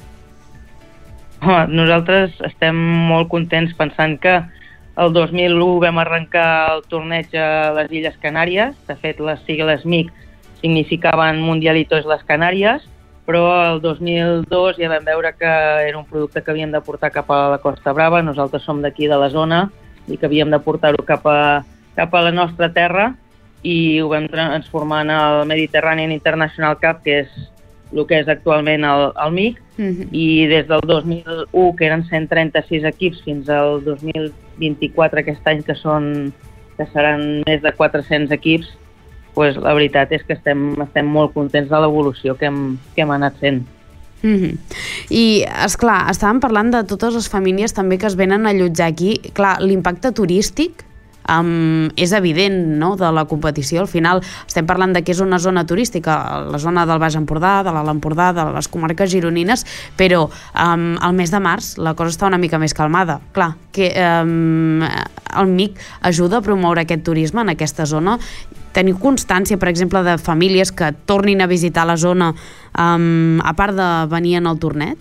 Nosaltres estem molt contents pensant que el dos mil u vam arrencar el torneig a les Illes Canàries. De fet, les sigles M I C significaven Mundialitos les Canàries, però el dos mil dos ja vam veure que era un producte que havíem de portar cap a la Costa Brava. Nosaltres som d'aquí de la zona i que havíem de portar-ho cap a, cap a la nostra terra, i ho vam transformar en el Mediterranean International Cup, que és el que és actualment el, el M I C, mm-hmm. i des del dos mil u, que eren cent trenta-sis equips, fins al dos mil vint-i-quatre, aquest any, que són que seran més de quatre-cents equips, pues, la veritat és que estem, estem molt contents de l'evolució que hem, que hem anat fent. Mm-hmm. I, esclar, estàvem parlant de totes les famílies també que es venen a allotjar aquí. Clar, l'impacte turístic Um, és evident, no?, de la competició. Al final estem parlant de que és una zona turística, la zona del Baix Empordà, de l'Alt Empordà, de les comarques gironines, però um, al mes de març la cosa està una mica més calmada. Clar, que um, el M I C ajuda a promoure aquest turisme en aquesta zona. Teniu constància, per exemple, de famílies que tornin a visitar la zona um, a part de venir en el torneig?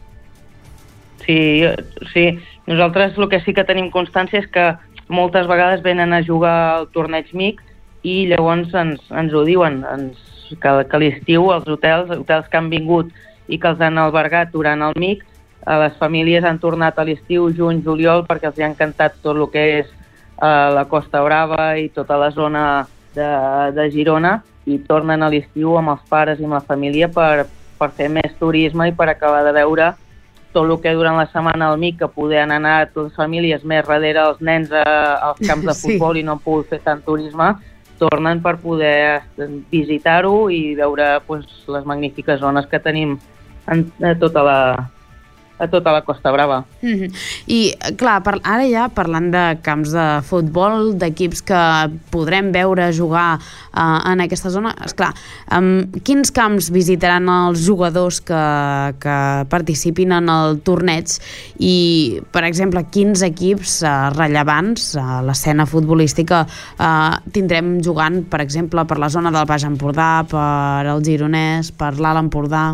Sí, sí. Nosaltres el que sí que tenim constància és que moltes vegades venen a jugar al torneig M I C i llavors ens, ens ho diuen, ens, que, que l'estiu els hotels, hotels que han vingut i que els han albergat durant el M I C, les famílies han tornat a l'estiu, juny, juliol, perquè els hi ha encantat tot el que és eh, la Costa Brava i tota la zona de, de Girona, i tornen a l'estiu amb els pares i amb la família per, per fer més turisme i per acabar de veure tot el que durant la setmana al M I C, que podien anar totes les famílies més darrere els nens a, als camps de futbol sí. i no han pogut fer tant turisme, tornen per poder visitar-ho i veure pues, les magnífiques zones que tenim en, a, tota la, a tota la Costa Brava. Mm-hmm. I, clar, per, ara ja parlant de camps de futbol, d'equips que podrem veure jugar uh, en aquesta zona, esclar, um, quins camps visitaran els jugadors que, que participin en el torneig i, per exemple, quins equips uh, rellevants a l'escena futbolística uh, tindrem jugant, per exemple, per la zona del Baix Empordà, per el Gironès, per l'Alt Empordà?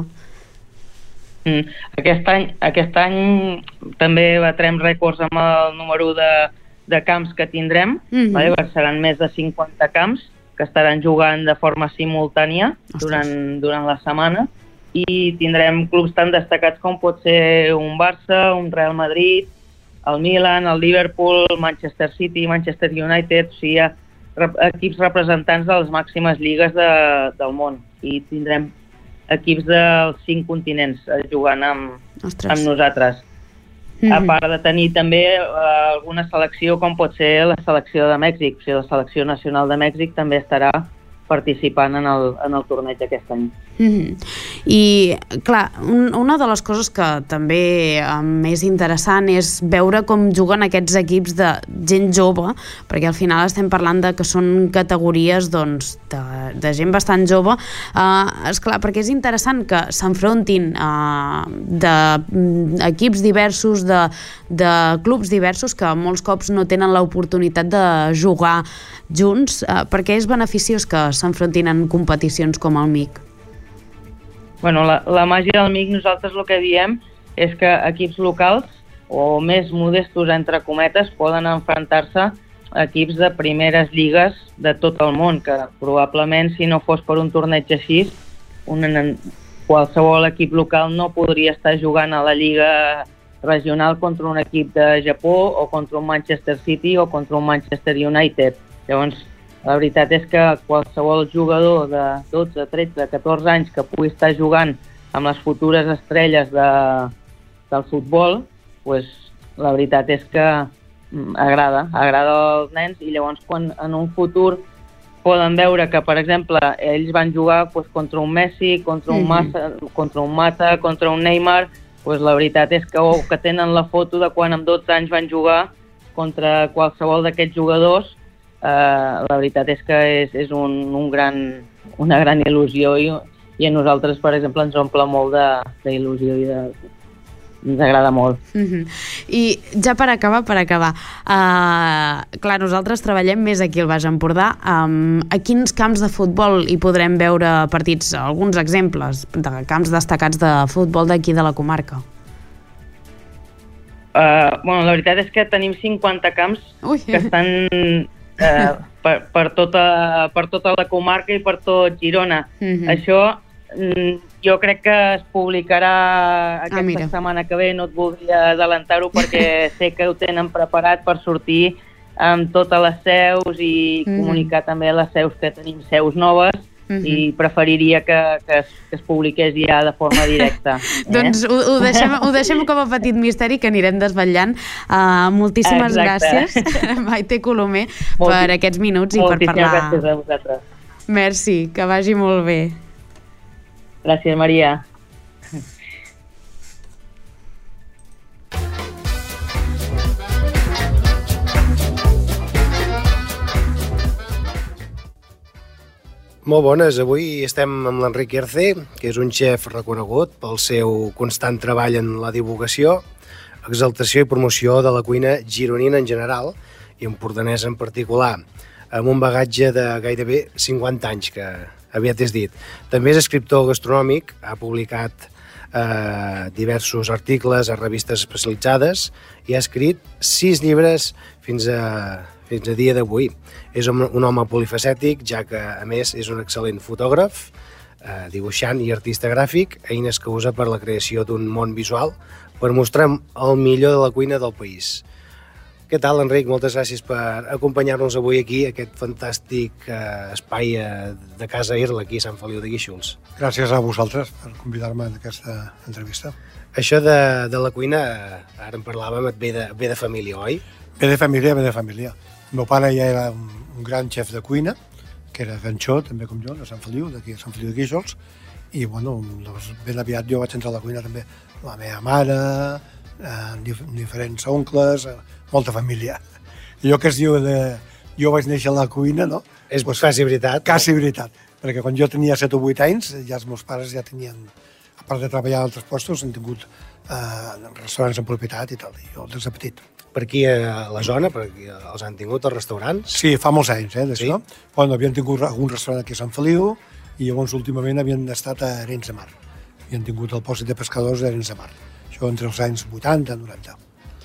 Mm. Aquest any, aquest any també batrem rècords amb el número de, de camps que tindrem. Mm-hmm. Vale? Seran més de cinquanta camps que estaran jugant de forma simultània durant, durant la setmana, i tindrem clubs tan destacats com pot ser un Barça, un Real Madrid, el Milan, el Liverpool, Manchester City, Manchester United, o sigui, hi ha rep- equips representants de les màximes lligues de, del món, i tindrem equips dels cinc continents jugant amb, amb nosaltres. Mm-hmm. A part de tenir també uh, alguna selecció, com pot ser la selecció de Mèxic. O sigui, la selecció nacional de Mèxic també estarà participant en el, en el torneig aquest any. Mm-hmm. I, clar, un, una de les coses que també um, és interessant és veure com juguen aquests equips de gent jove, perquè al final estem parlant de que són categories doncs, de, de gent bastant jove. Uh, esclar, perquè és interessant que s'enfrontin uh, d'equips diversos, de, de clubs diversos, que molts cops no tenen l'oportunitat de jugar junts, uh, perquè és beneficiós que s'enfrontin en competicions com el M I C. Bueno, la, la màgia del M I C, nosaltres el que diem és que equips locals o més modestos, entre cometes, poden enfrontar-se a equips de primeres lligues de tot el món, que probablement si no fos per un torneig així, un, qualsevol equip local no podria estar jugant a la lliga regional contra un equip de Japó o contra un Manchester City o contra un Manchester United. Llavors, la veritat és que qualsevol jugador de dotze, tretze, catorze anys que pugui estar jugant amb les futures estrelles de, del futbol, pues, la veritat és que agrada, agrada als nens, i llavors quan en un futur poden veure que, per exemple, ells van jugar pues, contra un Messi, contra un, Massa, contra un Mata, contra un Neymar, pues, la veritat és que, oh, que tenen la foto de quan amb dotze anys van jugar contra qualsevol d'aquests jugadors. Uh, la veritat és que és, és un, un gran, una gran il·lusió, i, i a nosaltres, per exemple, ens omple molt d'il·lusió i de, ens agrada molt. Mm-hmm. I ja per acabar, per acabar, uh, clar, nosaltres treballem més aquí al Baix Empordà. Um, a quins camps de futbol hi podrem veure partits? Alguns exemples de camps destacats de futbol d'aquí de la comarca. Uh, bueno, la veritat és que tenim cinquanta camps Ui. que estan Eh, per, per, tota, per tota la comarca i per tot Girona. Mm-hmm. Això mm, jo crec que es publicarà aquesta ah, setmana que ve, no et voldria adelantar-ho perquè sé que ho tenen preparat per sortir amb totes les seus i mm-hmm. comunicar també les seus, que tenim seus noves. Mm-hmm. I preferiria que, que, es, que es publiqués ja de forma directa. Eh? Doncs ho, ho, deixem, ho deixem com a petit misteri que anirem desvetllant. Uh, moltíssimes Exacte. gràcies, Maite Colomer, per aquests minuts i per parlar... Gràcies a vosaltres. Merci, que vagi molt bé. Gràcies, Maria. Molt bones, avui estem amb l'Enric Erce, que és un xef reconegut pel seu constant treball en la divulgació, exaltació i promoció de la cuina gironina en general i empordanesa en particular, amb un bagatge de gairebé cinquanta anys, que aviat és dit. També és escriptor gastronòmic, ha publicat eh, diversos articles a revistes especialitzades i ha escrit sis llibres fins a, fins a dia d'avui. És un, un home polifacètic, ja que, a més, és un excel·lent fotògraf, eh, dibuixant i artista gràfic, eines que usa per la creació d'un món visual per mostrar el millor de la cuina del país. Què tal, Enric? Moltes gràcies per acompanyar-nos avui aquí, a aquest fantàstic eh, espai eh, de Casa Irla, aquí a Sant Feliu de Guíxols. Gràcies a vosaltres per convidar-me en aquesta entrevista. Això de, de la cuina, ara en parlàvem, et ve de, ve de família, oi? Ve de família, ve de família. El meu pare ja era un, un gran xef de cuina, que era ganxó, també com jo, de Sant Feliu, d'aquí a Sant Feliu de Guíxols, i bueno, doncs, ben aviat jo vaig entrar a la cuina també. La meva mare, eh, dif diferents oncles, eh, molta família. Allò que es diu de... Jo vaig néixer a la cuina, no? És pues, quasi veritat. Quasi no? veritat, perquè quan jo tenia set o vuit anys, ja els meus pares ja tenien, a part de treballar en altres postos, han tingut eh, restaurants en propietat i tal, i jo des de petit. Per aquí a la zona, per aquí els han tingut els restaurants? Sí, fa molts anys, eh, d'això. Sí? Bueno, havien tingut algun restaurant aquí a Sant Feliu i llavors últimament havien estat a Arenys de Mar. Havien tingut el pòsit de pescadors d'Arenys de Mar. Això entre els anys vuitanta i noranta.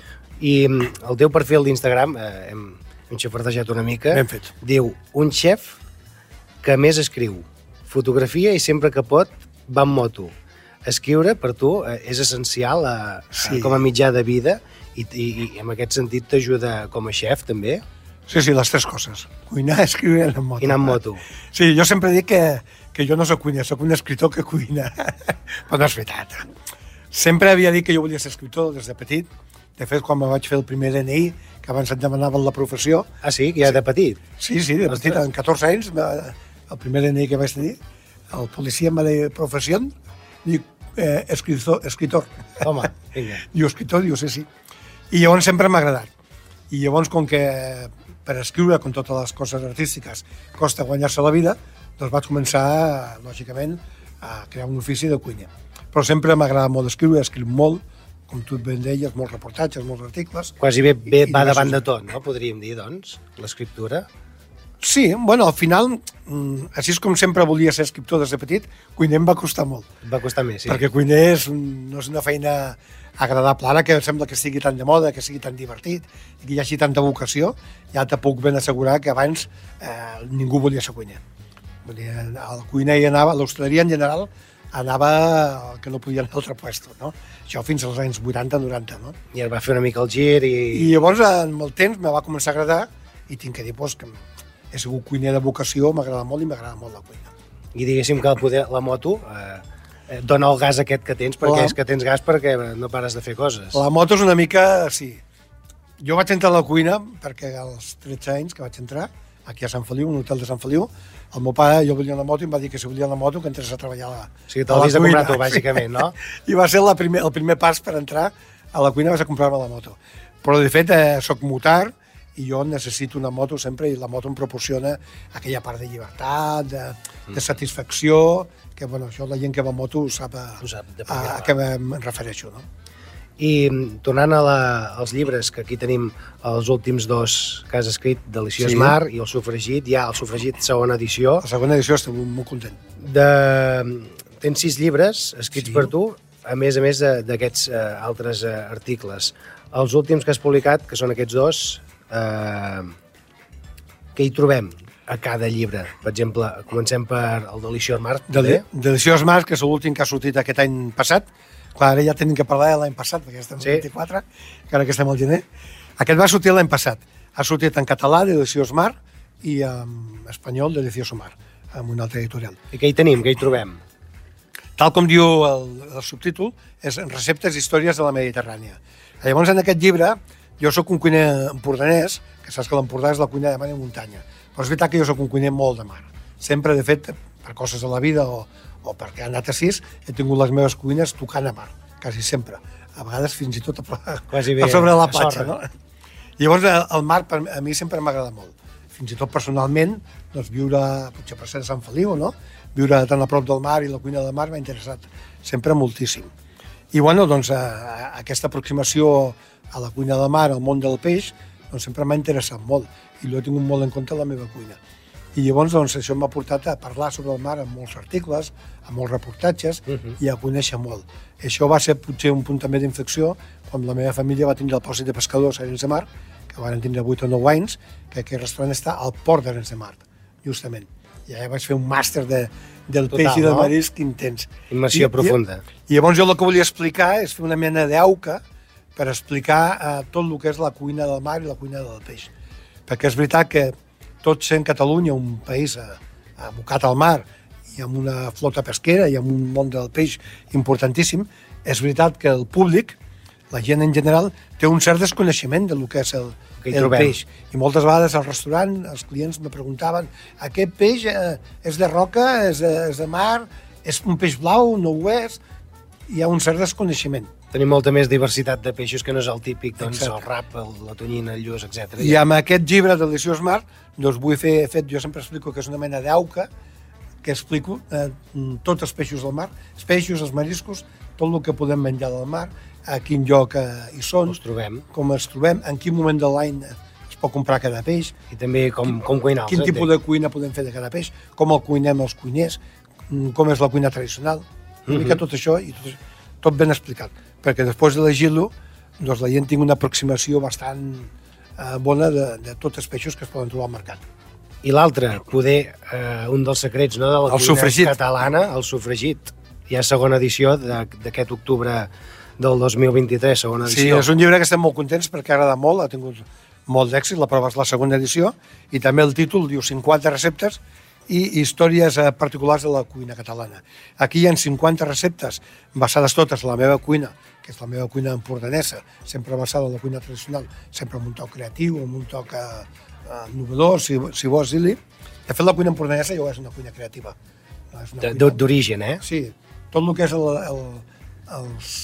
I el teu perfil d'Instagram, eh, hem, hem xafardejat una mica, ben fet. Diu, un xef que més escriu, fotografia i sempre que pot va en moto. Escriure, per tu, eh, és essencial a, sí. a, com a mitjà de vida i, i, i en aquest sentit t'ajuda com a xef, també? Sí, sí, les tres coses. Cuinar, escriure i anar en moto. I anar en moto. Sí, jo sempre dic que, que jo no soc cuiner, soc un escriptor que cuina. Però no és veritat. Sempre havia dit que jo volia ser escriptor des de petit. De fet, quan me vaig fer el primer D N I, que abans et demanaven la professió... Ah, sí? Ja de petit? Sí, sí, de petit. En catorze anys, el primer D N I que vaig tenir, el policia em va dir professió, dic, eh, escritor, escritor. Home, vinga. Diu, escritor, diu, sí, sí. I llavors sempre m'ha agradat. I llavors, com que per escriure, com totes les coses artístiques, costa guanyar-se la vida, doncs vaig començar, lògicament, a crear un ofici de cuina. Però sempre m'ha agradat molt escriure, escric molt, com tu ben deies, molts reportatges, molts articles. Quasi bé, bé va davant de tot, no? Podríem dir, doncs, l'escriptura. Sí, bueno, al final, així com sempre volia ser escriptor des de petit, cuiner em va costar molt. Va costar més, sí. Perquè cuiner és un, no és una feina agradable. Ara que sembla que estigui tan de moda, que sigui tan divertit, i que hi hagi tanta vocació, ja te puc ben assegurar que abans eh, ningú volia ser cuiner. Vull dir, a la cuina hi anava, a l'hostaleria en general, anava el que no podia anar a altre puesto, no? Això fins als anys vuitanta noranta, no? I es va fer una mica el gir i... I llavors, en molt temps, me va començar a agradar i tinc que dir pues, que he sigut cuiner de vocació, m'agrada molt i m'agrada molt la cuina. I diguéssim que el poder, la moto eh, dona el gas aquest que tens, perquè la... és que tens gas perquè no pares de fer coses. La moto és una mica, sí. Jo vaig entrar a la cuina perquè als tretze anys que vaig entrar, aquí a Sant Feliu, un hotel de Sant Feliu, el meu pare, jo volia una moto i em va dir que si volia una moto que entrés a treballar a la, o sigui, te l'havies de comprar tu, bàsicament, no? I va ser la primer, el primer pas per entrar a la cuina, va ser comprar-me la moto. Però, de fet, eh, soc motard i jo necessito una moto sempre i la moto em proporciona aquella part de llibertat, de, mm. de satisfacció, que, bueno, això la gent que va a moto ho sap a, ho sap de a, a què em refereixo, no? I tornant a la, als llibres, que aquí tenim els últims dos que has escrit, Deliciós sí. Mar i El Sofregit, ja el Sofregit segona edició. La segona edició estic molt content. De... Tens sis llibres escrits sí. per tu, a més a més d'aquests uh, altres uh, articles. Els últims que has publicat, que són aquests dos, uh, què hi trobem a cada llibre? Per exemple, comencem per el Deliciós Mar. Del Deliciós Mar, que és l'últim que ha sortit aquest any passat. Clar, ara ja tenim que parlar de l'any passat, perquè estem al sí. vint-i-quatre, encara que estem al gener. Aquest va sortir l'any passat. Ha sortit en català, Deliciós Mar, i en espanyol, Delicioso Mar, amb un altre editorial. I què hi tenim? Què hi trobem? Tal com diu el, el subtítol, és Receptes i històries de la Mediterrània. Llavors, en aquest llibre, jo sóc un cuiner empordanès, que saps que l'Empordà és la cuina de mar i muntanya, però és veritat que jo sóc un cuiner molt de mar. sempre, de fet, per coses de la vida o, o perquè he anat a sis, he tingut les meves cuines tocant a mar, quasi sempre. A vegades fins i tot a, quasi bé, a sobre la a platja, no? Llavors, el mar per, a mi sempre m'agrada molt. Fins i tot personalment, doncs, viure, potser per ser de Sant Feliu, no? Viure tan a prop del mar i la cuina del mar m'ha interessat sempre moltíssim. I, bueno, doncs, a, a, aquesta aproximació a la cuina del mar, al món del peix, doncs sempre m'ha interessat molt i l'he tingut molt en compte a la meva cuina. I llavors, doncs, això m'ha portat a parlar sobre el mar en molts articles, en molts reportatges, uh-huh. i a conèixer molt. Això va ser potser un punt també d'inflexió quan la meva família va tindre el pòsit de pescadors a Arenys de Mar, que van tindre vuit o nou anys, que aquest restaurant està al port d'Arenys de Mar, justament. I allà vaig fer un màster de, del Total, peix i del no? marisc intens. Immersió I, profunda. I, I llavors jo el que volia explicar és fer una mena d'auca per explicar eh, tot el que és la cuina del mar i la cuina del peix. Perquè és veritat que tot sent Catalunya un país eh, abocat al mar i amb una flota pesquera i amb un món del peix importantíssim, és veritat que el públic, la gent en general, té un cert desconeixement del que és el, el peix. I moltes vegades al restaurant els clients me preguntaven aquest peix eh, és de roca, és de, és de mar, és un peix blau, no ho és? Hi ha un cert desconeixement. Tenim molta més diversitat de peixos que no és el típic, doncs, Exacte. el rap, el, la tonyina, el lluç, etcètera. I amb aquest llibre, Deliciós Mar, doncs vull fer, fet, jo sempre explico que és una mena d'auca, que explico eh, tots els peixos del mar, els peixos, els mariscos, tot el que podem menjar del mar, a quin lloc eh, hi són, els trobem. com els trobem, en quin moment de l'any es pot comprar cada peix, i també com, quin, com cuinar-los. Quin tipus de cuina podem fer de cada peix, com el cuinem els cuiners, com és la cuina tradicional, una mica tot això, i tot, tot ben explicat, perquè després de llegir-lo, doncs la gent tingui una aproximació bastant eh, bona de, de tots els peixos que es poden trobar al mercat. I l'altre, poder, eh, un dels secrets no, de la el cuina sofregit. catalana, el sofregit. Hi ha segona edició d'aquest octubre del dos mil vint-i-tres, segona edició. Sí, és un llibre que estem molt contents perquè ha agradat molt, ha tingut molt d'èxit, la prova és la segona edició, i també el títol diu cinquanta receptes i històries particulars de la cuina catalana. Aquí hi ha cinquanta receptes basades totes en la meva cuina, que és la meva cuina empordanesa, sempre basada en la cuina tradicional, sempre amb un toc creatiu, amb un toc eh, novedós, si, si vols dir-li. De fet, la cuina empordanesa ja és una cuina creativa. No d'origen, eh? Sí, tot el que és el, el, els,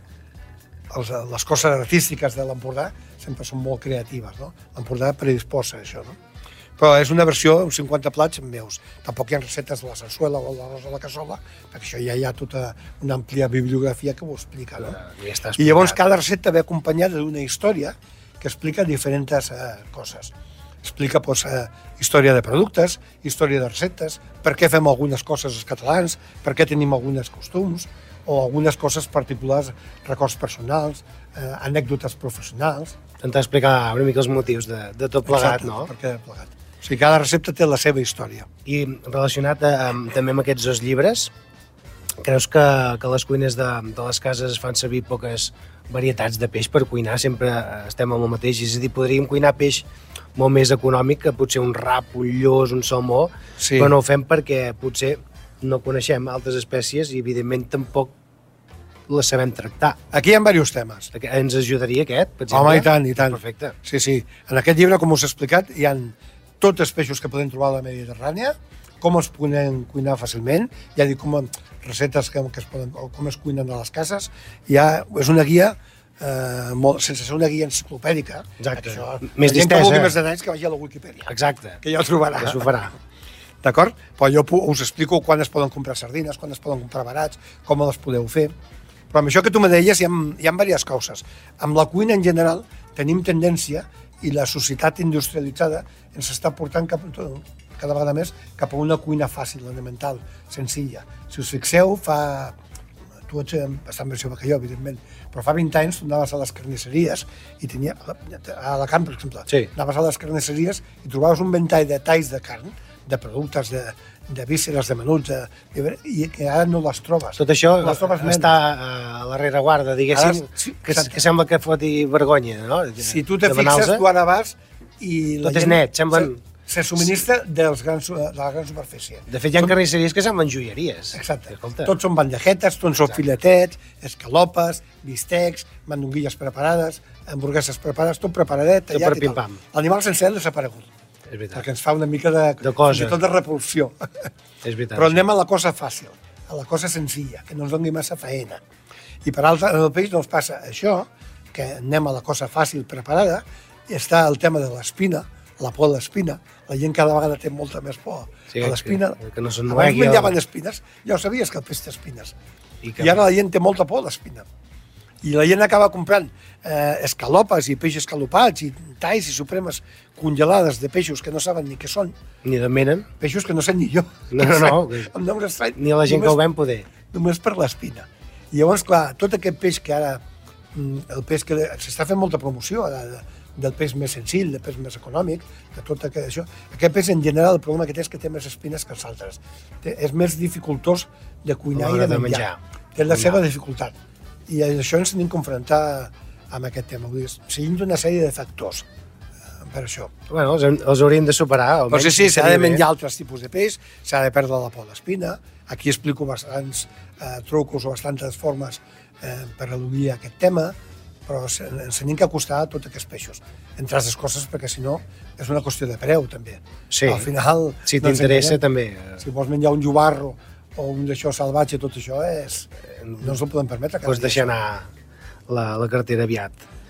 els, les coses artístiques de l'Empordà sempre són molt creatives, no? L'Empordà predisposa a això, no? Però és una versió amb cinquanta plats meus. Tampoc hi ha receptes de la sarsuela o de l'arròs a la cassola, perquè això ja hi ha tota una àmplia bibliografia que ho explica, no? Ja I llavors cada recepta ve acompanyada d'una història que explica diferents eh, coses. Explica pues, eh, història de productes, història de receptes, per què fem algunes coses els catalans, per què tenim alguns costums, o algunes coses particulars, records personals, eh, anècdotes professionals. Intentar explicar una mica els motius de, de tot plegat, Exacte, no? per què plegat. O sigui, cada recepta té la seva història. I relacionat amb, també amb aquests dos llibres, creus que, que les cuines de, de les cases es fan servir poques varietats de peix per cuinar? Sempre estem amb el mateix, és a dir, podríem cuinar peix molt més econòmic que potser un rap, un lluç, un salmó, sí. Però no ho fem perquè potser no coneixem altres espècies i evidentment tampoc les sabem tractar. Aquí hi ha diversos temes. Ens ajudaria aquest, per exemple? Home, i tant, i tant. Perfecte. Sí, sí. En aquest llibre, com us he explicat, hi ha tots els peixos que podem trobar a la Mediterrània, com els podem cuinar fàcilment, ja dic, com receptes que, que es poden, com es cuinen a les cases. Ja és una guia eh, molt, sense ser una guia enciclopèdica. Exacte. Això, més la gent que distesa. vulgui més detalls que vagi a la Wikipedia. Exacte. Que ja ho trobarà. Que s'ho farà. D'acord? Però jo us explico quan es poden comprar sardines, quan es poden comprar barats, com les podeu fer. Però amb això que tu me deies hi ha, hi ha diverses causes. Amb la cuina en general tenim tendència, i la societat industrialitzada ens està portant cap, cada vegada més cap a una cuina fàcil, elemental, senzilla. Si us fixeu, fa... Tu ets bastant més jove que jo, evidentment, però fa vint anys tu anaves a les carnisseries i tenia... A Alacant, per exemple, sí. Anaves a les carnisseries i trobaves un ventall de talls de carn, de productes, de, de vísceres, de menuts, de, i que ara no les trobes. Tot això les trobes està a la rereguarda, diguéssim, ara, sí, que, que sembla que foti vergonya, no? Si tu te fixes, tu ara vas i la tot és net, semblen... Se, se subministra dels grans, de la gran superfície. De fet, hi ha som... carnisseries que semblen joieries. Exacte. Escolta. Tots són bandejetes, tots són filetets, escalopes, bistecs, mandonguilles preparades, hamburgueses preparades, tot preparadet, tallat tot per i tal. L'animal sencer ha desaparegut. És veritat. Perquè ens fa una mica de, de cosa. Fins i tot de repulsió. És veritat. Però anem a la cosa fàcil, a la cosa senzilla, que no ens doni massa faena. I per altra, en el peix no ens passa això, que anem a la cosa fàcil preparada, i està el tema de l'espina, la por a l'espina. La gent cada vegada té molta més por sí, a l'espina. Que, que no Abans menjaven el... espines, ja ho sabies que el peix té espines. I, que... I ara la gent té molta por a l'espina. I la gent acaba comprant eh, escalopes i peixos escalopats i talls i supremes congelades de peixos que no saben ni què són. Ni d'on venen. Peixos que no sé ni jo. No, no, no. Amb noms estranys. Ni la gent només, que ho ven poder. Només per l'espina. I llavors, clar, tot aquest peix que ara... El peix que s'està fent molta promoció de, de, del peix més senzill, del peix més econòmic, de tot aquest, això. Aquest peix, en general, el problema que té és que té més espines que els altres. Té, és més dificultós de cuinar i de, de menjar. menjar. Té la seva dificultat. I això ens tenim que confrontar amb aquest tema. Vull dir, seguint una sèrie de factors eh, per això. Bueno, els, els hauríem de superar. Però sí, sí, s'ha de menjar altres tipus de peix, s'ha de perdre la por a l'espina. Aquí explico bastants eh, trucos o bastantes formes eh, per reduir aquest tema, però ens tenim que acostar a tots aquests peixos. Entre altres coses, perquè si no és una qüestió de preu, també. Sí, al final, si t'interessa, també. Si vols menjar un llobarro o un d'això salvatge, tot això és... no ens ho podem permetre. Pots deixar anar la, la cartera aviat.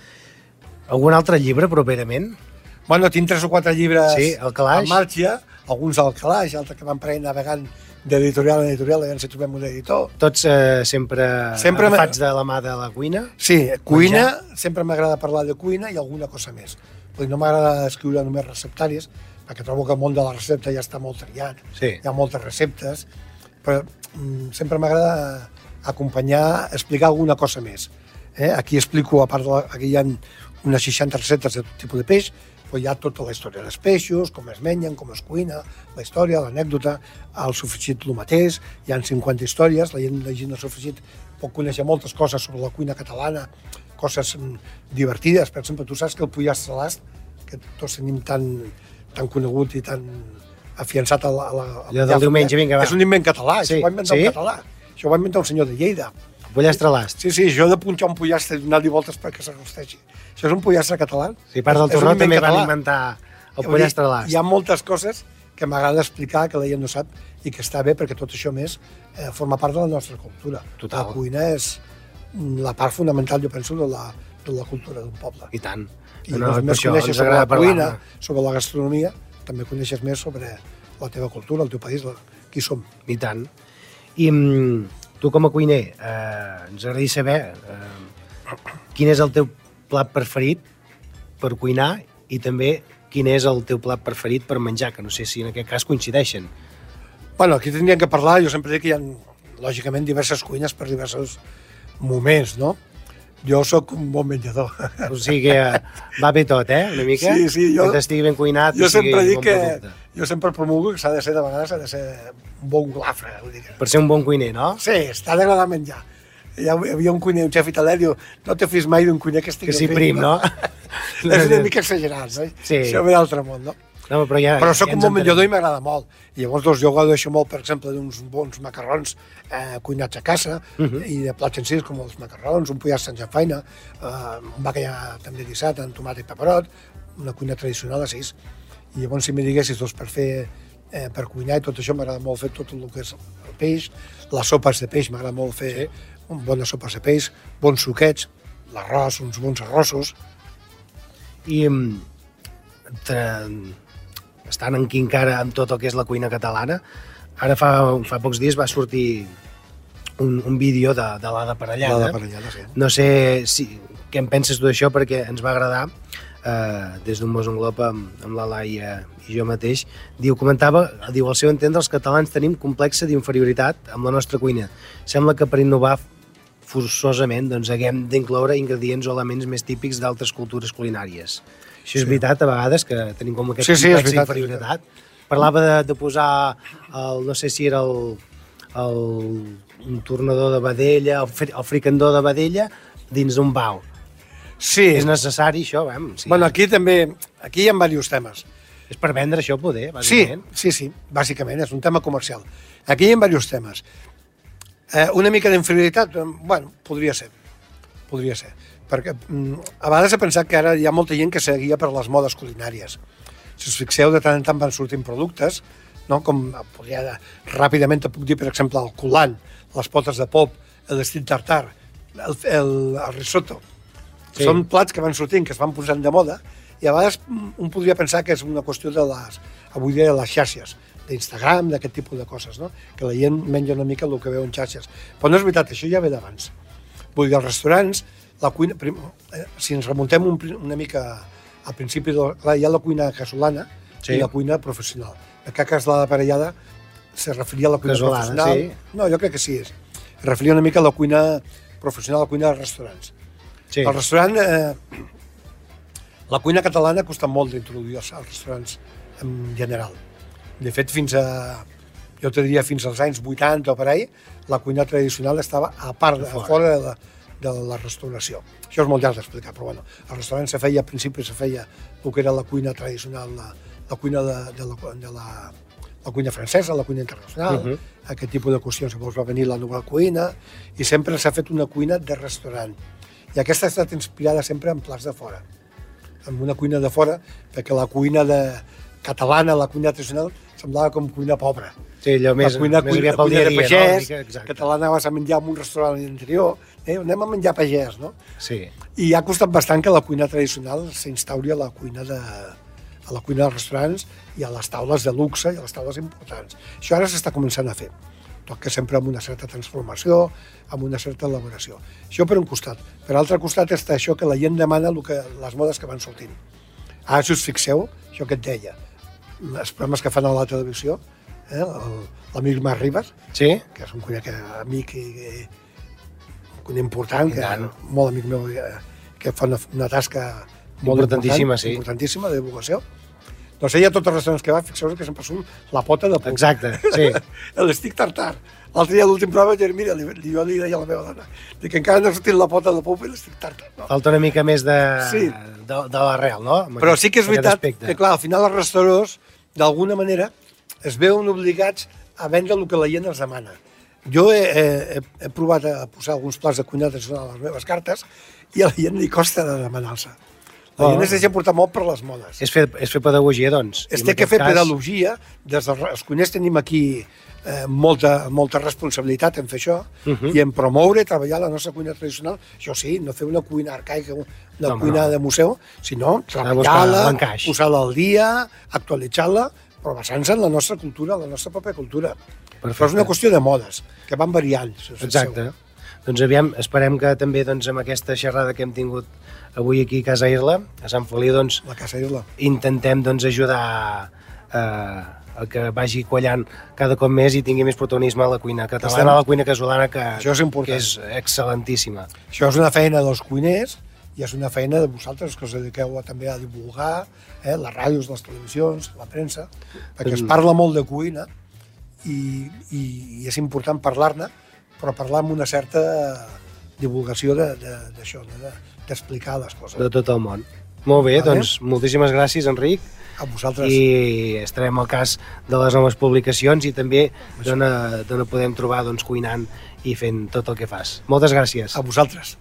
Algun altre llibre, properament? Bueno, tinc tres o quatre llibres sí, en marxa, alguns al calaix, altres que van per ahí navegant d'editorial en editorial, a veure si trobem un editor. Tots eh, sempre, sempre agafats de la mà de la cuina? Sí, cuina, menjar. Sempre m'agrada parlar de cuina i alguna cosa més. Perquè no m'agrada escriure només receptaris, perquè trobo que el món de la recepta ja està molt triat, sí. Hi ha moltes receptes, però mm, sempre m'agrada acompanyar, explicar alguna cosa més. Eh? Aquí explico, a part de la, aquí hi ha unes seixanta receptes de tot tipus de peix, però hi ha tota la història dels peixos, com es mengen, com es cuina, la història, l'anècdota, el sofregit el mateix, hi ha cinquanta històries, la gent llegint el sofregit pot conèixer moltes coses sobre la cuina catalana, coses divertides, per exemple, tu saps que el pollastre a l'ast, que tots tenim tan, tan conegut i tan afiançat a la... A la a ja del diumenge, vinga, va. És un invent català, sí. Això ho va inventar sí? un català, això ho va inventar un senyor de Lleida. Pollastre a l'ast. Sí, sí, això de punxar un pollastre i donar-li voltes perquè s'arrosteixi. Això és un pollastre català. Sí, part del torró també van inventar el pollastre a l'ast. Hi ha moltes coses que m'agrada explicar, que la gent no sap, i que està bé perquè tot això més eh, forma part de la nostra cultura. Total. La cuina és la part fonamental, jo penso, de la, de la cultura d'un poble. I tant. I no, més coneixes sobre la cuina, sobre la gastronomia, també coneixes més sobre la teva cultura, el teu país, la, qui som. I tant. I tu com a cuiner, eh, ens agradaria saber eh, quin és el teu plat preferit per cuinar i també quin és el teu plat preferit per menjar, que no sé si en aquest cas coincideixen. Bueno, aquí tindríem que parlar, jo sempre dic que hi ha, lògicament, diverses cuines per diversos moments, no? Jo sóc un bon menjador. O sigui que va bé tot, eh? Una mica? Sí, sí, jo... Que estigui ben cuinat, jo sempre dic bon que producte. Jo sempre promulgo que s'ha de ser, de vegades, s'ha de ser un bon glafre. Vull dir. Per ser un bon cuiner, no? Sí, està d'agradar menjar. Hi havia un cuiner, un xef italià, diu, no te fis mai d'un cuiner que estigui que sí, prim, no? no? És una mica exagerat, no? Sí. Això ve d'altre món, no? No, però ja, però soc ja un bon menjador i m'agrada molt. I llavors doncs, jo gaudeixo molt, per exemple, d'uns bons macarrons eh, cuinats a casa, uh -huh. i de plats senzills com els macarrons, un pollastre amb janfaina, eh, un bacallà també guisat amb tomata i peperot, una cuina tradicional així. I llavors, si me diguessis, doncs, per fer eh, per cuinar i tot això, m'agrada molt fer tot el que és el peix, les sopes de peix, m'agrada molt fer sí. bones sopes de peix, bons suquets, l'arròs, uns bons arrossos. I entre... estan aquí encara amb tot el que és la cuina catalana. Ara fa, fa pocs dies va sortir un, un vídeo de, de l'Ada Parellada. L'Ada Parellada, sí. No sé si, què en penses tu d'això, perquè ens va agradar, eh, des d'un Mos un Glop amb, amb la Laia i jo mateix. Diu, comentava, diu, al seu entendre, els catalans tenim complexa d'inferioritat amb la nostra cuina. Sembla que per innovar forçosament doncs, haguem d'incloure ingredients o elements més típics d'altres cultures culinàries. Això és sí. veritat, a vegades, que tenim com aquest sí, sí, complex d'inferioritat. Parlava de, de posar, el, no sé si era el, el, un tornador de vedella, el, fri, el fricandó de vedella, dins d'un bau. Sí. És necessari, això? Vam, sí. Bueno, aquí també, aquí hi ha diversos temes. És per vendre això, poder, bàsicament? Sí, sí, sí, bàsicament, és un tema comercial. Aquí hi ha diversos temes. Eh, una mica d'inferioritat, bueno, podria ser, podria ser. Perquè a vegades he pensat que ara hi ha molta gent que seguia per les modes culinàries. Si us fixeu, de tant en tant van sortint productes, no? Com podria, ràpidament te puc dir, per exemple, el coulant, les potes de pop, l'estil tartar, el, el, el risotto. Sí. Són plats que van sortint, que es van posant de moda, i a vegades un podria pensar que és una qüestió de les, avui dia, de les xarxes, d'Instagram, d'aquest tipus de coses, no? Que la gent menja una mica el que veu en xarxes. Però no és veritat, això ja ve d'abans. Vull dir, els restaurants, la cuina, prim, eh, si ens remuntem un, una mica al principi, de, clar, hi ha la cuina casolana sí. i la cuina professional. La casolana aparellada se referia a la cuina casolana, professional. Sí. No, jo crec que sí. Es referia una mica a la cuina professional, a la cuina dels restaurants. Sí. El restaurant... Eh, la cuina catalana costa molt d'introduir als restaurants en general. De fet, fins a... jo te diria fins als anys vuitanta o per ahí, la cuina tradicional estava a part, a fora de la, de la restauració. Això és molt llarg d'explicar, però bueno, al restaurant se feia, al principi se feia el que era la cuina tradicional, la, la cuina de, de, la, de la, la cuina francesa, la cuina internacional, uh -huh. aquest tipus de qüestions. Llavors va venir la nova cuina i sempre s'ha fet una cuina de restaurant. I aquesta ha estat inspirada sempre en plats de fora, en una cuina de fora, perquè la cuina de catalana, la cuina tradicional, semblava com cuina pobra. Sí, allò més, la cuina, més cuina, pel dia a dia, pagès, no? catalana vas a menjar en un restaurant a l'interior, eh? anem a menjar pagès, no? Sí. I ha costat bastant que la cuina tradicional s'instauri a la cuina de a la cuina dels restaurants i a les taules de luxe i a les taules importants. Això ara s'està començant a fer, tot que sempre amb una certa transformació, amb una certa elaboració. Això per un costat. Per l'altre costat està això que la gent demana el que, les modes que van sortint. Ara, si us fixeu, això que et deia, els programes que fan a la televisió, eh, l'amic Marc Ribas, sí? que és un conec amic i, i un conec important, que, molt amic meu, que fa una, una tasca molt importantíssima, important, sí. importantíssima de divulgació. Doncs ella, a tots els restaurants que va, fixeu-vos que sempre surt la pota de pop. Exacte, sí. L'estic tartar. L'altre dia, a l'últim programa, jo, mira, li, jo li deia a la meva dona, que encara no ha sortit la pota de pop i l'estic tartar. No? Falta una mica més de, sí. de, de l'arrel, no? Amb Però aquest, sí que és veritat que, clar, al final els restaurants, d'alguna manera, es veuen obligats a vendre el que la gent els demana. Jo he, he, he provat a posar alguns plats de cuina tradicional a les meves cartes i a la gent li costa de demanar-se. La gent oh. es deixa portar molt per les modes. És fer, és fer pedagogia, doncs. Es té que fer cas... pedagogia. Des dels cuiners tenim aquí eh, molta, molta responsabilitat en fer això uh -huh. i en promoure, treballar la nostra cuina tradicional. Això sí, no fer una cuina arcaica, una no, cuina no. de museu, sinó treballar-la, posar-la al dia, actualitzar-la, però basant-se en la nostra cultura, la nostra pròpia cultura. Perfecte. Però és una qüestió de modes, que van variant. Si exacte. Doncs aviam, esperem que també doncs, amb aquesta xerrada que hem tingut avui aquí a Casa Irla, a Sant Feliu, doncs, la Casa Irla. Intentem doncs, ajudar a, a que vagi quallant cada cop més i tingui més protagonisme a la cuina catalana, estem... a la cuina casolana, que, això és important. Que és excel·lentíssima. Això és una feina dels cuiners i és una feina de vosaltres que us dediqueu a, també a divulgar, eh, les ràdios, les televisions, la premsa, perquè es parla molt de cuina i, i, i és important parlar-ne, però parlar amb una certa divulgació d'això, de, de, d'explicar les coses. De tot el món. Molt bé, vale. Doncs moltíssimes gràcies, Enric. A vosaltres. I estarem al cas de les noves publicacions i també d'on podem trobar doncs, cuinant i fent tot el que fas. Moltes gràcies. A vosaltres.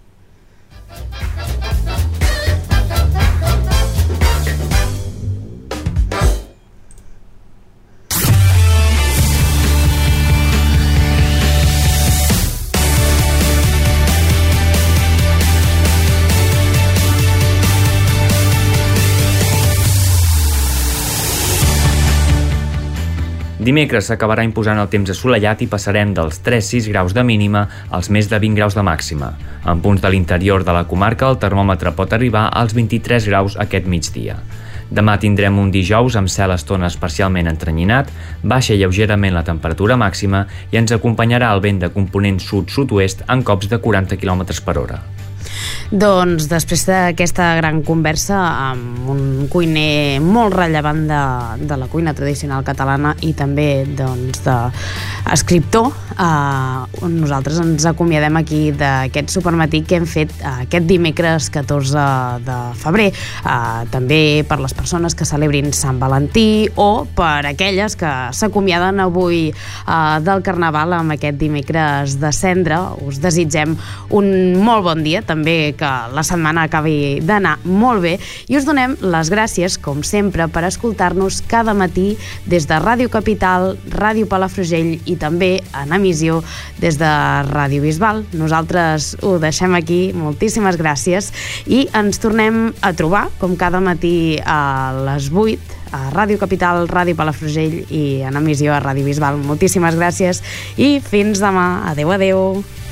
Dimecres s'acabarà imposant el temps assolellat i passarem dels tres a sis graus de mínima als més de vint graus de màxima. En punts de l'interior de la comarca el termòmetre pot arribar als vint-i-tres graus aquest migdia. Demà tindrem un dijous amb cel a estones parcialment entrenyinat, baixa lleugerament la temperatura màxima i ens acompanyarà el vent de component sud-sud-oest en cops de quaranta quilòmetres per hora. Doncs després d'aquesta gran conversa amb un cuiner molt rellevant de, de la cuina tradicional catalana i també doncs, d'escriptor, eh, nosaltres ens acomiadem aquí d'aquest supermatí que hem fet eh, aquest dimecres catorze de febrer, eh, també per les persones que celebrin Sant Valentí o per aquelles que s'acomiaden avui eh, del Carnaval amb aquest dimecres de cendra. Us desitgem un molt bon dia també també que la setmana acabi d'anar molt bé i us donem les gràcies, com sempre, per escoltar-nos cada matí des de Ràdio Capital, Ràdio Palafrugell i també en emissió des de Ràdio Bisbal. Nosaltres ho deixem aquí, moltíssimes gràcies i ens tornem a trobar, com cada matí a les vuit, a Ràdio Capital, Ràdio Palafrugell i en emissió a Ràdio Bisbal. Moltíssimes gràcies i fins demà. Adéu, adéu.